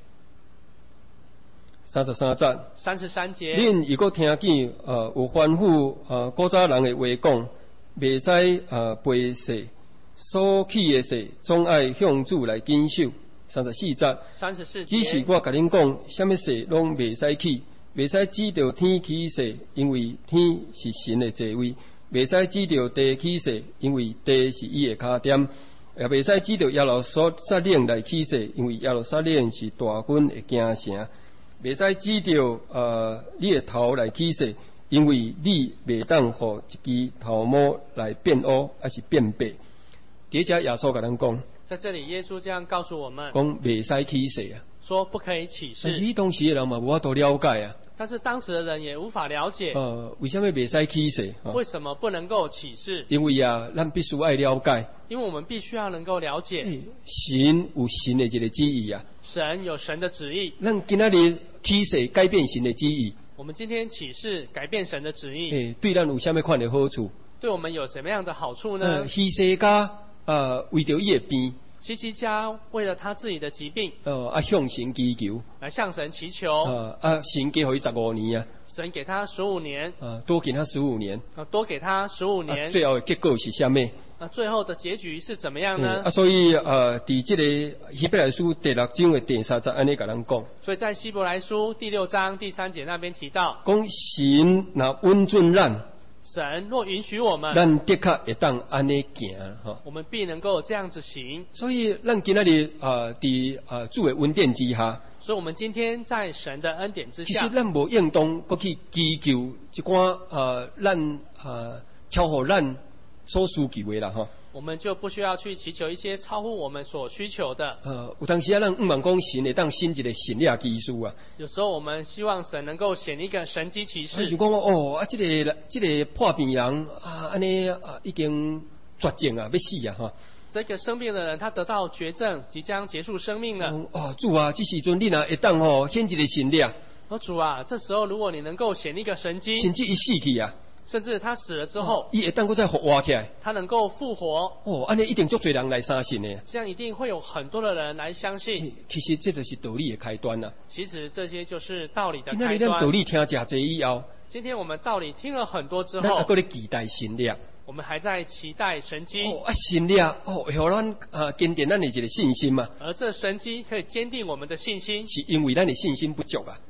33节。 33节。 恁如果听见有吩咐古早人的话讲，袂使背誓，所起的誓总爱向主来谨守。34节。 34节。 只是我甲恁讲，什么誓拢袂使起，袂使指着天起誓，因为天是神的座位。袂使指着地起誓，因为地是伊的脚点；也袂使指着耶路撒冷来起誓，因为耶路撒冷是大军的京城；袂使指着你的头来起誓，因为你袂当互一支头毛来变乌，还是变白。第一节耶稣甲咱讲， 在这里耶稣这样告诉我们， 讲袂使起誓啊， 说不可以起誓。 但是当时的人嘛无法度了解啊。 但是当时的人也无法了解， 为什么袂使起誓？ 为什么不能够起誓？ 因为咱必须爱了解。 因为我们必须要能够了解， 神有神的一个旨意啊。 神有神的旨意。 咱今仔日起誓改变神的旨意。 我们今天起誓改变神的旨意， 对咱有什么款的好处？ 对我们有什么样的好处呢？ 希西家为着伊的病。 希西家为了他自己的疾病， 向神祈求， 来向神祈求， 神给予他15年啊， 神给他15年， 多给他15年， 多给他15年， 最后的结果是什么？ 最后的结局是怎么样呢？ 所以伫这个希伯来书第6章的第3节安尼甲咱讲， 所以在希伯来书第6章第3节那边提到， 讲神若允准咱。 神若允许我们， 咱的确会当安尼行哈， 我们必能够这样子行。 所以咱今仔日伫主的恩典之下， 所以我们今天在神的恩典之下， 其实咱无应当搁去祈求一寡咱超乎咱所需求的啦哈。 我们就不需要去祈求一些超乎我们所需求的。 有当时咱毋茫讲神会当显一个神力奇事啊。 有时候我们希望神能够显一个神迹奇事。 就讲这个破病人安尼已经绝症啊，要死啊哈。 这个生病的人，他得到绝症，即将结束生命了。 主啊，这时阵你若会当显一个神力。 主啊，这时候如果你能够显一个神迹， 甚至伊死去啊。 甚至他死了之后， 伊会当搁再复活起来。 他能够复活。 安尼一定足多人来相信的。 这样一定会有很多的人来相信。 其实这就是道理的开端啦。 其实这些就是道理的开端。 今天咱道理听真济以后， 今天我们道理听了很多之后， 咱还搁咧期待神力。 我们还在期待神迹。 神力会互咱坚定咱的一个信心嘛。 而这神迹可以坚定我们的信心， 是因为咱的信心不足啊。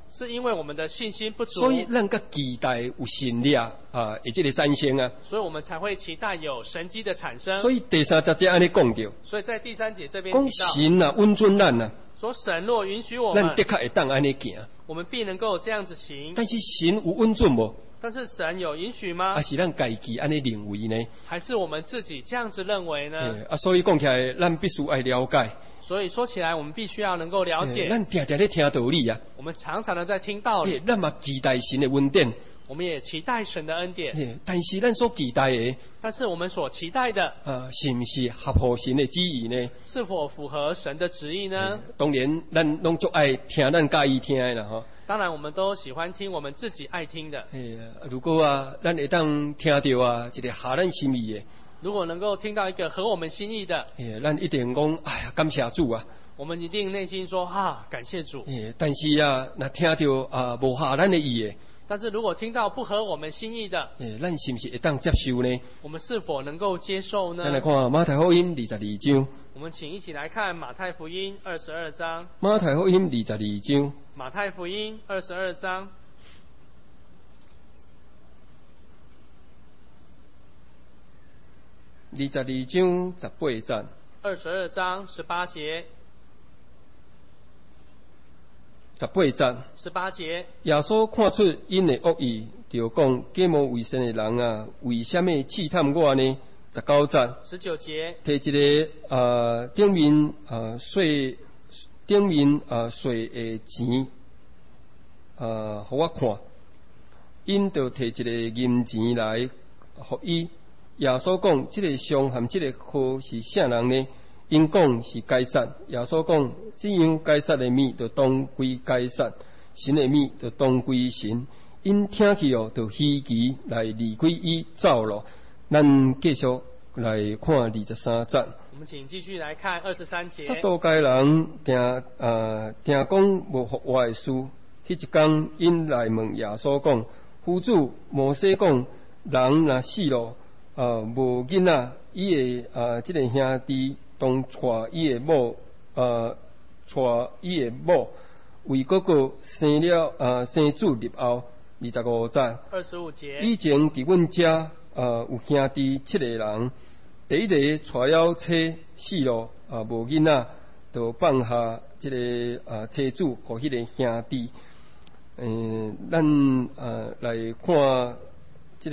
是因为我们的信心不足， 所以咱个期待有神力啊，这个产生啊。 所以我们才会期待有神迹的产生。 所以第三节这安尼讲到， 所以在第3节这边讲提到， 神啊温准咱啊， 说神若允许我们， 咱的确会当安尼行。 我们必能够这样子行。 但是神有温准无？ 但是神有允许吗？ 还是咱家己安尼认为呢？ 还是我们自己这样子认为呢？ 所以讲起来，咱必须爱了解。 所以说起来，我们必须要能够了解。 咱常常咧听道理啊。 我们常常的在听道理。 咱嘛期待神的恩典。 我们也期待神的恩典。 但是咱所期待的， 但是我们所期待的， 是不是合乎神的旨意呢？ 是否符合神的旨意呢？ 当然，咱拢足爱听咱介意听的啦吼。 当然，我们都喜欢听我们自己爱听的。 如果咱会当听到一个合咱心意的， 如果能够听到一个合我们心意的， 咱一定讲，哎呀，感谢主啊！ 我们一定内心说感谢主。 但是那听到无合咱的意的， 但是如果听到不合我们心意的， 咱是不是会当接受呢？ 我们是否能够接受呢？ 咱来看马太福音22章。 我们请一起来看马太福音22章。 马太福音22章。 马太福音22章。 22章18节。 22章18节。 18节。 18节。 耶稣看出因的恶意，就讲：假冒为善的人啊，为什么试探我呢？19节。 19节。 摕一个顶面税的钱互我看，因就摕一个银钱来互伊。耶稣讲：这个商和这个货是啥人呢？因讲是该撒。耶稣讲：这样该撒的物就当归该撒，神的物就当归神。因听去就稀奇来离开伊走了。咱继续来看23节。 我们请继续来看23节。撒都该人听讲无服我的事，迄一天因来问耶稣讲：夫主，摩西讲，人若死了，无囡仔，伊的这个兄弟当带伊的某，为哥哥生了生子立后。25节。 25节。以前伫阮遮有兄弟7个人，第一个带了妻死了，无囡仔，就放下这个妻子互迄个兄弟。咱来看这个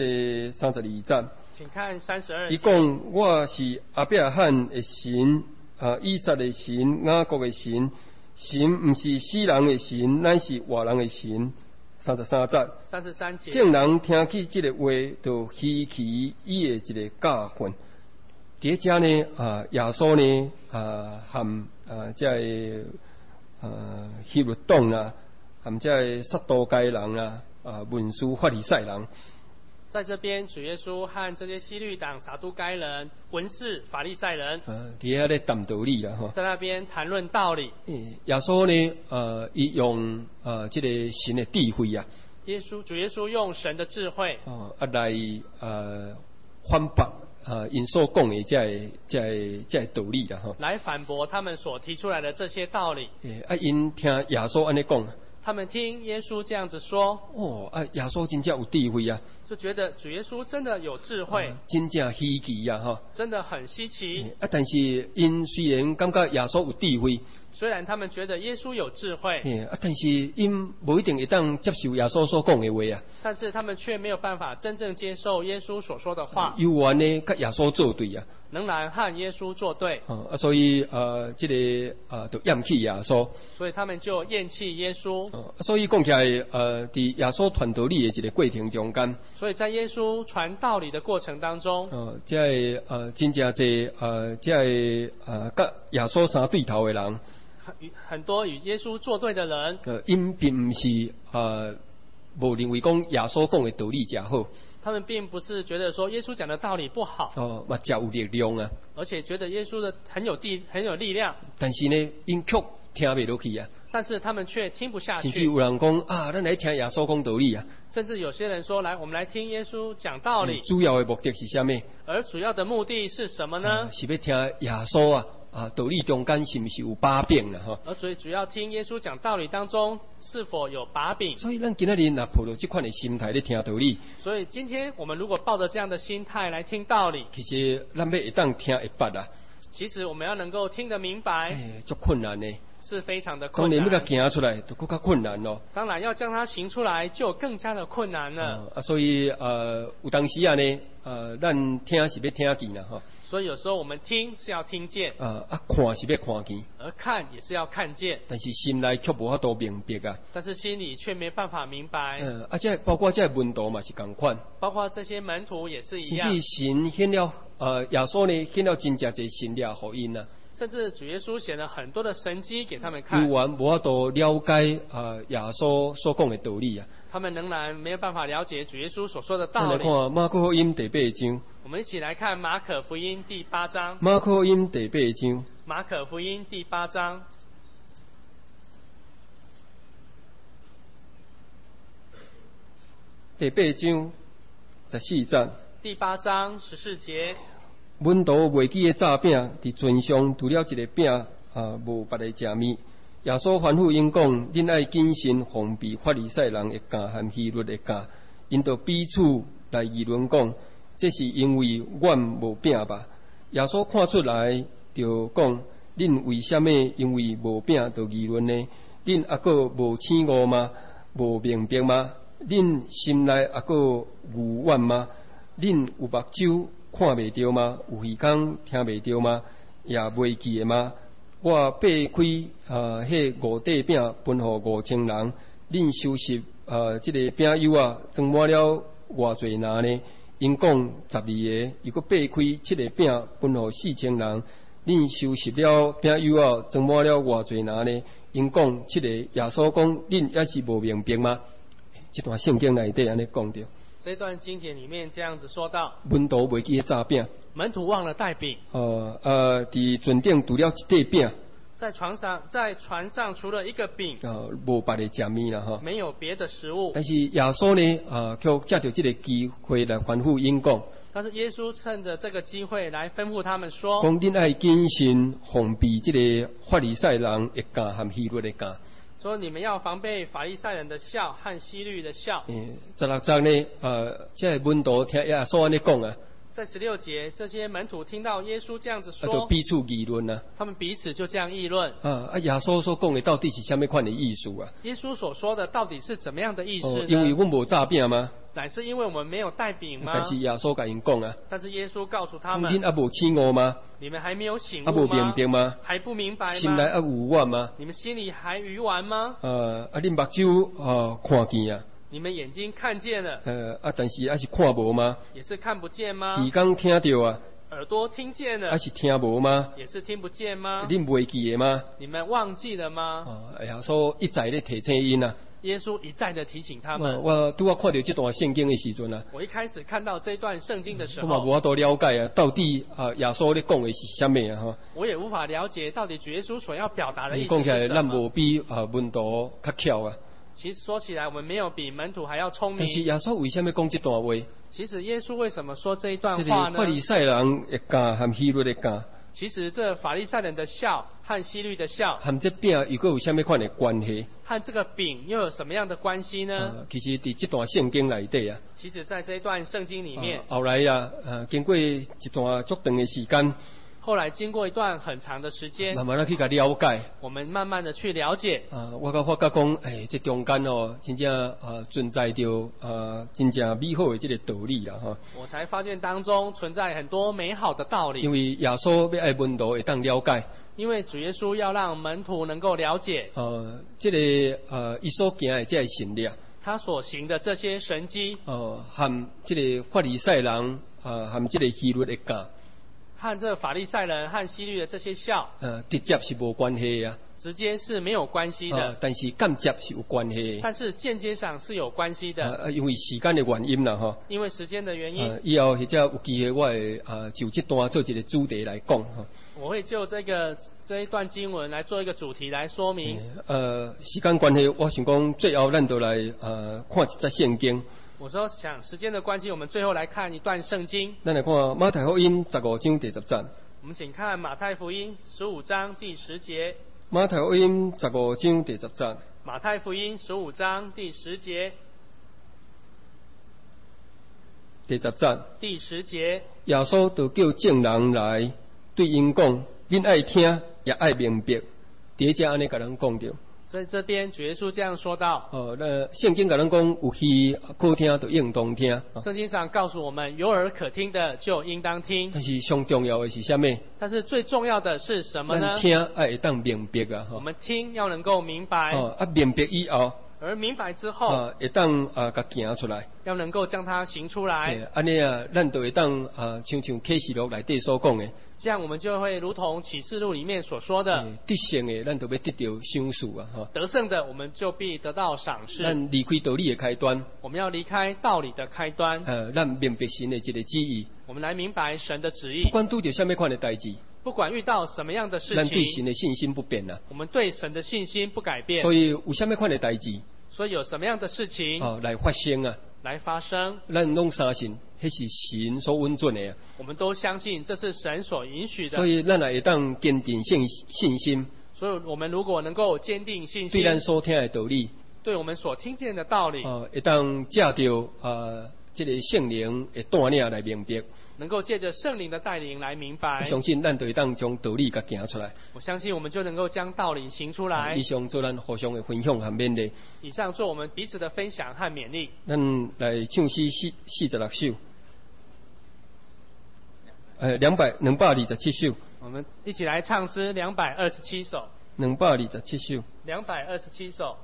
32节。 请看32节。 伊讲：我是阿伯拉罕的神，以撒的神，雅各的神。神毋是死人的神，乃是活人的神。33节。 33节。 众人听起这个话，就稀奇伊的一个教训。伫遮呢，耶稣呢，含这希律党啦，含这撒都该人啦，文士法利赛人。 在这边，主耶稣和这些希律党、撒都该人、文士、法利赛人， 伫遐咧谈道理啦， 在那边谈论道理。 耶稣呢，伊用这个神的智慧啊， 主耶稣用神的智慧， 来反驳因所讲的这道理啦， 来反驳他们所提出来的这些道理。 因听耶稣安尼讲。 他们听耶稣这样子说， 耶稣真正有智慧啊， 就觉得主耶稣真的有智慧， 真正稀奇啊， 真的很稀奇。 但是因虽然感觉耶稣有智慧， 虽然他们觉得耶稣有智慧， 但是因无一定会当接受耶稣所讲的话啊。但是他们却没有办法真正接受耶稣所说的话， 有缘呢，跟耶稣作对啊， 仍然和耶稣作对。 所以这个就厌弃耶稣， 所以他们就厌弃耶稣。 所以讲起来，在耶稣传道理的一个过程中间， 所以在耶稣传道理的过程当中， 这真正这这跟耶稣相对头的人。 很多与耶稣作对的人， 因并不是无认为讲耶稣讲的道理真好。 他们并不是觉得说耶稣讲的道理不好， 嘛真有力量啊。 而且觉得耶稣的很有力量。 但是呢，因却听不落去啊。 但是他们却听不下去。 甚至有人讲咱来听耶稣讲道理啊。 甚至有些人说，来，我们来听耶稣讲道理。 主要的目的是什么？ 而主要的目的是什么呢？ 是要听耶稣道理中间是毋是有把柄啦吼？ 而所以主要听耶稣讲道理当中是否有把柄。 所以咱今仔日若抱着这款的心态咧听道理， 所以今天我们如果抱着这样的心态来听道理， 其实咱要会当听会捌啦。 其实我们要能够听得明白， 足困难的。 是非常的当困难。 然要甲行出来，就更加困难咯。 当然要将它行出来，就更加的困难了。 所以有当时啊呢，咱听是要听见啦吼。 所以有时候我们听是要听见， 看是要看见， 而看也是要看见。 但是心内却无法度明白啊。 但是心里却没办法明白。 这包括这门徒嘛是同款。 包括这些门徒也是一样。 甚至神显了，耶稣呢显了真正侪神力互因啊。 甚至主耶稣显了很多的神迹给他们看。 有完无法度了解耶稣所讲的道理啊。 他们仍然没有办法了解主耶稣所说的道理。 我们来看马可福音第8章。 我们一起来看马可福音第8章。 马可福音第8章。 马可福音第8章。 第8章14节。 第8章14节。 门徒未记的炸饼，伫船上除了一个饼，无别的食物。耶稣吩咐因讲：恁爱谨慎防备法利赛人的教和希律的教。因就彼此来议论讲：这是因为阮无饼吧？耶稣看出来，就讲：恁为什么因为无饼就议论呢？恁还阁无醒悟吗？无明白吗？恁心内还阁愚顽吗？恁有目睭看袂到吗？有耳孔听袂到吗？也袂记的吗？我掰开迄5块饼分互5000人，恁收拾这个饼油啊，装满了偌济拿呢？因讲12个，又搁掰开7个饼分互4000人，恁收拾了饼油啊，装满了偌济拿呢？因讲7个。耶稣讲，恁也是无明白吗？这段圣经内底安尼讲着。 这段经节里面这样子说到， 门徒未记炸饼， 门徒忘了带饼。 伫船顶除了一块饼， 在船上除了一个饼， 无别的食物啦哈， 没有别的食物。 但是耶稣呢，却借着这个机会来吩咐因讲。 但是耶稣趁着这个机会来吩咐他们说： 讲恁爱谨慎防备这个法利赛人的教和希律的教。 说你们要防备法利赛人的笑和希律的笑。 16章呢，这门徒听耶稣安尼讲啊。 在16节，这些门徒听到耶稣这样子说， 就彼此议论啊。 他们彼此就这样议论。 耶稣所讲的到底是什么款的意思啊？ 耶稣所说的到底是怎么样的意思呢？ 因为阮无炸饼吗？ 乃是因为我们没有带饼吗？ 但是耶稣甲因讲啊。 但是耶稣告诉他们： 恁还无醒悟吗？ 你们还没有醒悟吗？ 还无明白吗？ 还不明白吗？ 心内还愚顽吗？ 你们心里还愚顽吗？ 恁目睭看见啊？ 你们眼睛看见了。 但是还是看无吗？ 也是看不见吗？ 耳孔听到啊？ 耳朵听见了。 还是听无吗？ 也是听不见吗？ 恁袂记的吗？ 你们忘记了吗？ 耶稣一再咧提醒因啊。 耶稣一再的提醒他们。 我拄看到这段圣经的时阵啊， 我一开始看到这段圣经的时候， 我嘛无法度了解啊，到底耶稣咧讲的是什么啊？哈， 我也无法了解到底主耶稣所要表达的意思是讲起来， 什么。 咱无比门徒较巧啊。 其实说起来，我们没有比门徒还要聪明。 但是耶稣为什么讲这段话？ 其实耶稣为什么说这一段话呢？ 这个法利赛人的教和希律的教。 其实这法利赛人的笑和希律的笑， 和这饼又有什么款的关系？ 和这个饼又有什么样的关系呢？ 其实伫这段圣经内底啊， 其实在这一段圣经里面， 后来啊，经过一段足长的时间。 后来经过一段很长的时间， 慢慢的去甲了解， 我们慢慢的去了解。 我甲发觉讲，这中间哦，真正存在着真正美好的这个道理啦哈。我才发现当中存在很多美好的道理。 因为耶稣要爱门徒会当了解。 因为主耶稣要让门徒能够了解。 这个伊所行的这个神力。 他所行的这些神迹。 和这个法利赛人和这个希律的教。 和这法利赛人和希律的这些笑， 直接是无关系啊， 直接是没有关系的。 但是间接是有关系。 但是间接上是有关系的。 因为时间的原因啦，哈。 因为时间的原因。 以后或者有机会，我会就这段做一个主题来讲哈。 我会就这一段经文来做一个主题来说明。 时间关系，我想讲最后咱就来看一则圣经。 我说想时间的关系，我们最后来看一段圣经。 咱来看马太福音15章第10节。 我们请看马太福音15章第10节。 马太福音15章第10节。 马太福音15章第10节。 第10节。 第10节。 耶稣就叫众人来，对因讲：恁爱听，也爱明白。第一节安尼甲人讲着。 在这边，主耶稣这样说道： 那圣经甲人讲，有耳可听，就应当听。 圣经上告诉我们，有耳可听的就应当听。 但是上重要的是什么？ 但是最重要的是什么呢？ 咱听爱会当明白啊！ 我们听要能够明白。 明白以后。 而明白之后， 会当甲行出来， 要能够将它行出来。 安尼咱就会当像启示录内底所讲的， 这样我们就会如同启示录里面所说的， 得胜的咱就要得到赏赐啊！ 得胜的我们就必得到赏赐。 咱离开道理的开端， 我们要离开道理的开端。 咱明白神的一个旨意， 我们来明白神的旨意。 不管拄着什么款的代志。 不管遇到什么样的事情， 咱对神的信心不变啊。 我们对神的信心不改变。 所以有什么款的代志， 所以有什么样的事情来发生啊？ 来发生， 咱拢相信，迄是神所允准的啊。 我们都相信这是神所允许的。 所以咱也会当坚定信心。 所以我们如果能够坚定信心， 对咱所听的道理， 对我们所听见的道理， 会当借着这个圣灵的带领来明白。 能够借着圣灵的带领来明白， 我相信咱就会当将道理甲行出来。 我相信我们就能够将道理行出来。 以上做咱互相的分享和勉励。 以上做我们彼此的分享和勉励。 咱来唱诗46首，227首。 我们一起来唱诗227首。 227首。 227首。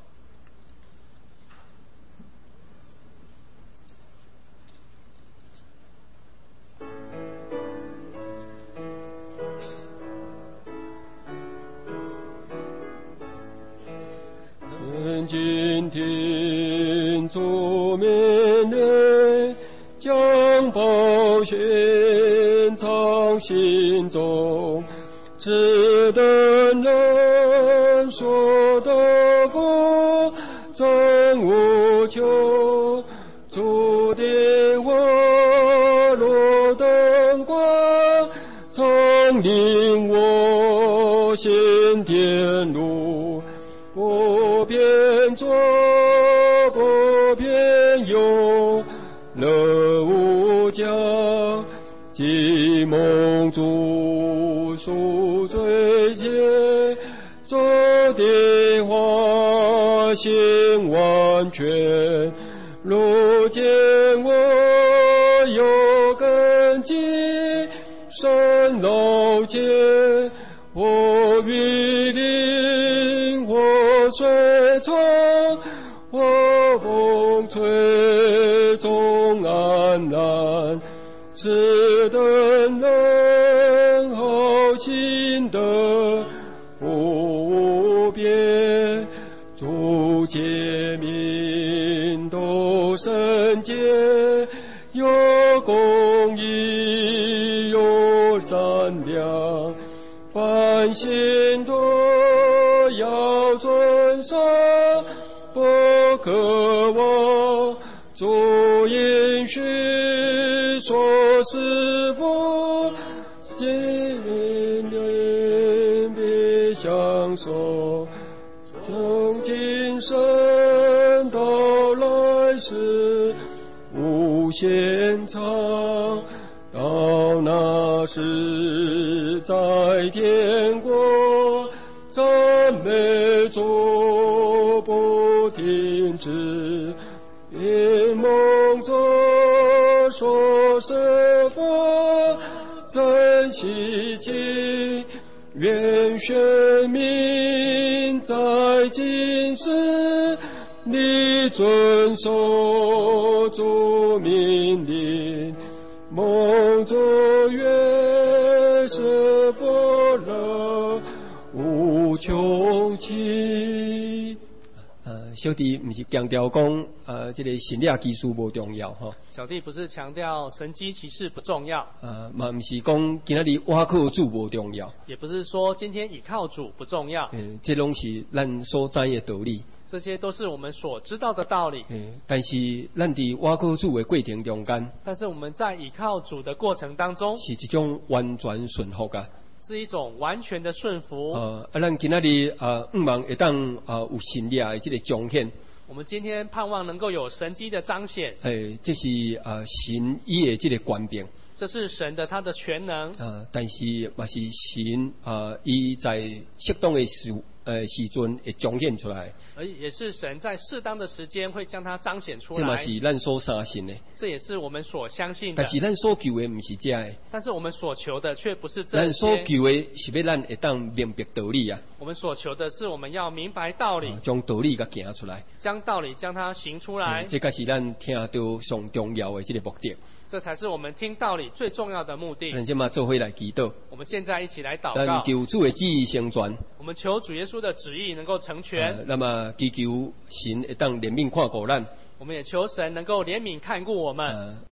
今天主面内，将宝血藏心中，只等人说的福真无穷，主的我路灯光，曾领我行天路。不偏左，不偏右，乐无疆，寂梦主赎罪前，走的花心完全，如见我有根基，深老间，我与灵我水冲，我风吹中安然，此等人好心得不变，诸界民都圣洁，有公义，有善良，凡心都要遵守，不可忘主应许所赐福，今年必享受，从今生到来世无限长，到那时在天国赞美主不停止，因梦中所设法真希奇，愿选民在今世你遵守主命令，梦中愿是佛乐无穷期。小弟不是强调讲，这个神力技术无重要哈。 小弟不是强调神机骑士不重要。 嘛不是讲今仔日倚靠主无重要。 也不是说今天倚靠主不重要。 这拢是咱所知的道理。 这些都是我们所知道的道理。 但是咱伫倚靠主的过程中间， 但是我们在倚靠主的过程当中， 是一种完全顺服噶。 是一种完全的顺服。 咱今仔日盼望会当有神力的这个彰显。 我们今天盼望能够有神迹的彰显。 这是神伊的这个权柄。 这是神的他的全能。 但是也是神伊在适当的时阵会彰显出来。 而也是神在适当的时间会将它彰显出来。 这嘛是咱所相信的。 这也是我们所相信的。 但是咱所求的不是这的。 但是我们所求的却不是这些。 咱所求的是要咱会当明白道理啊。 我们所求的是我们要明白道理， 将道理给行出来。 将道理将它行出来。 这才是咱听到上重要的这个目的。 这才是我们听道理最重要的目的。 咱今嘛做伙来祈祷。 我们现在一起来祷告。 咱求主的旨意成全。 我们求主耶稣的旨意能够成全。 那么祈求神会当怜悯看顾咱。 我们也求神能够怜悯看顾我们。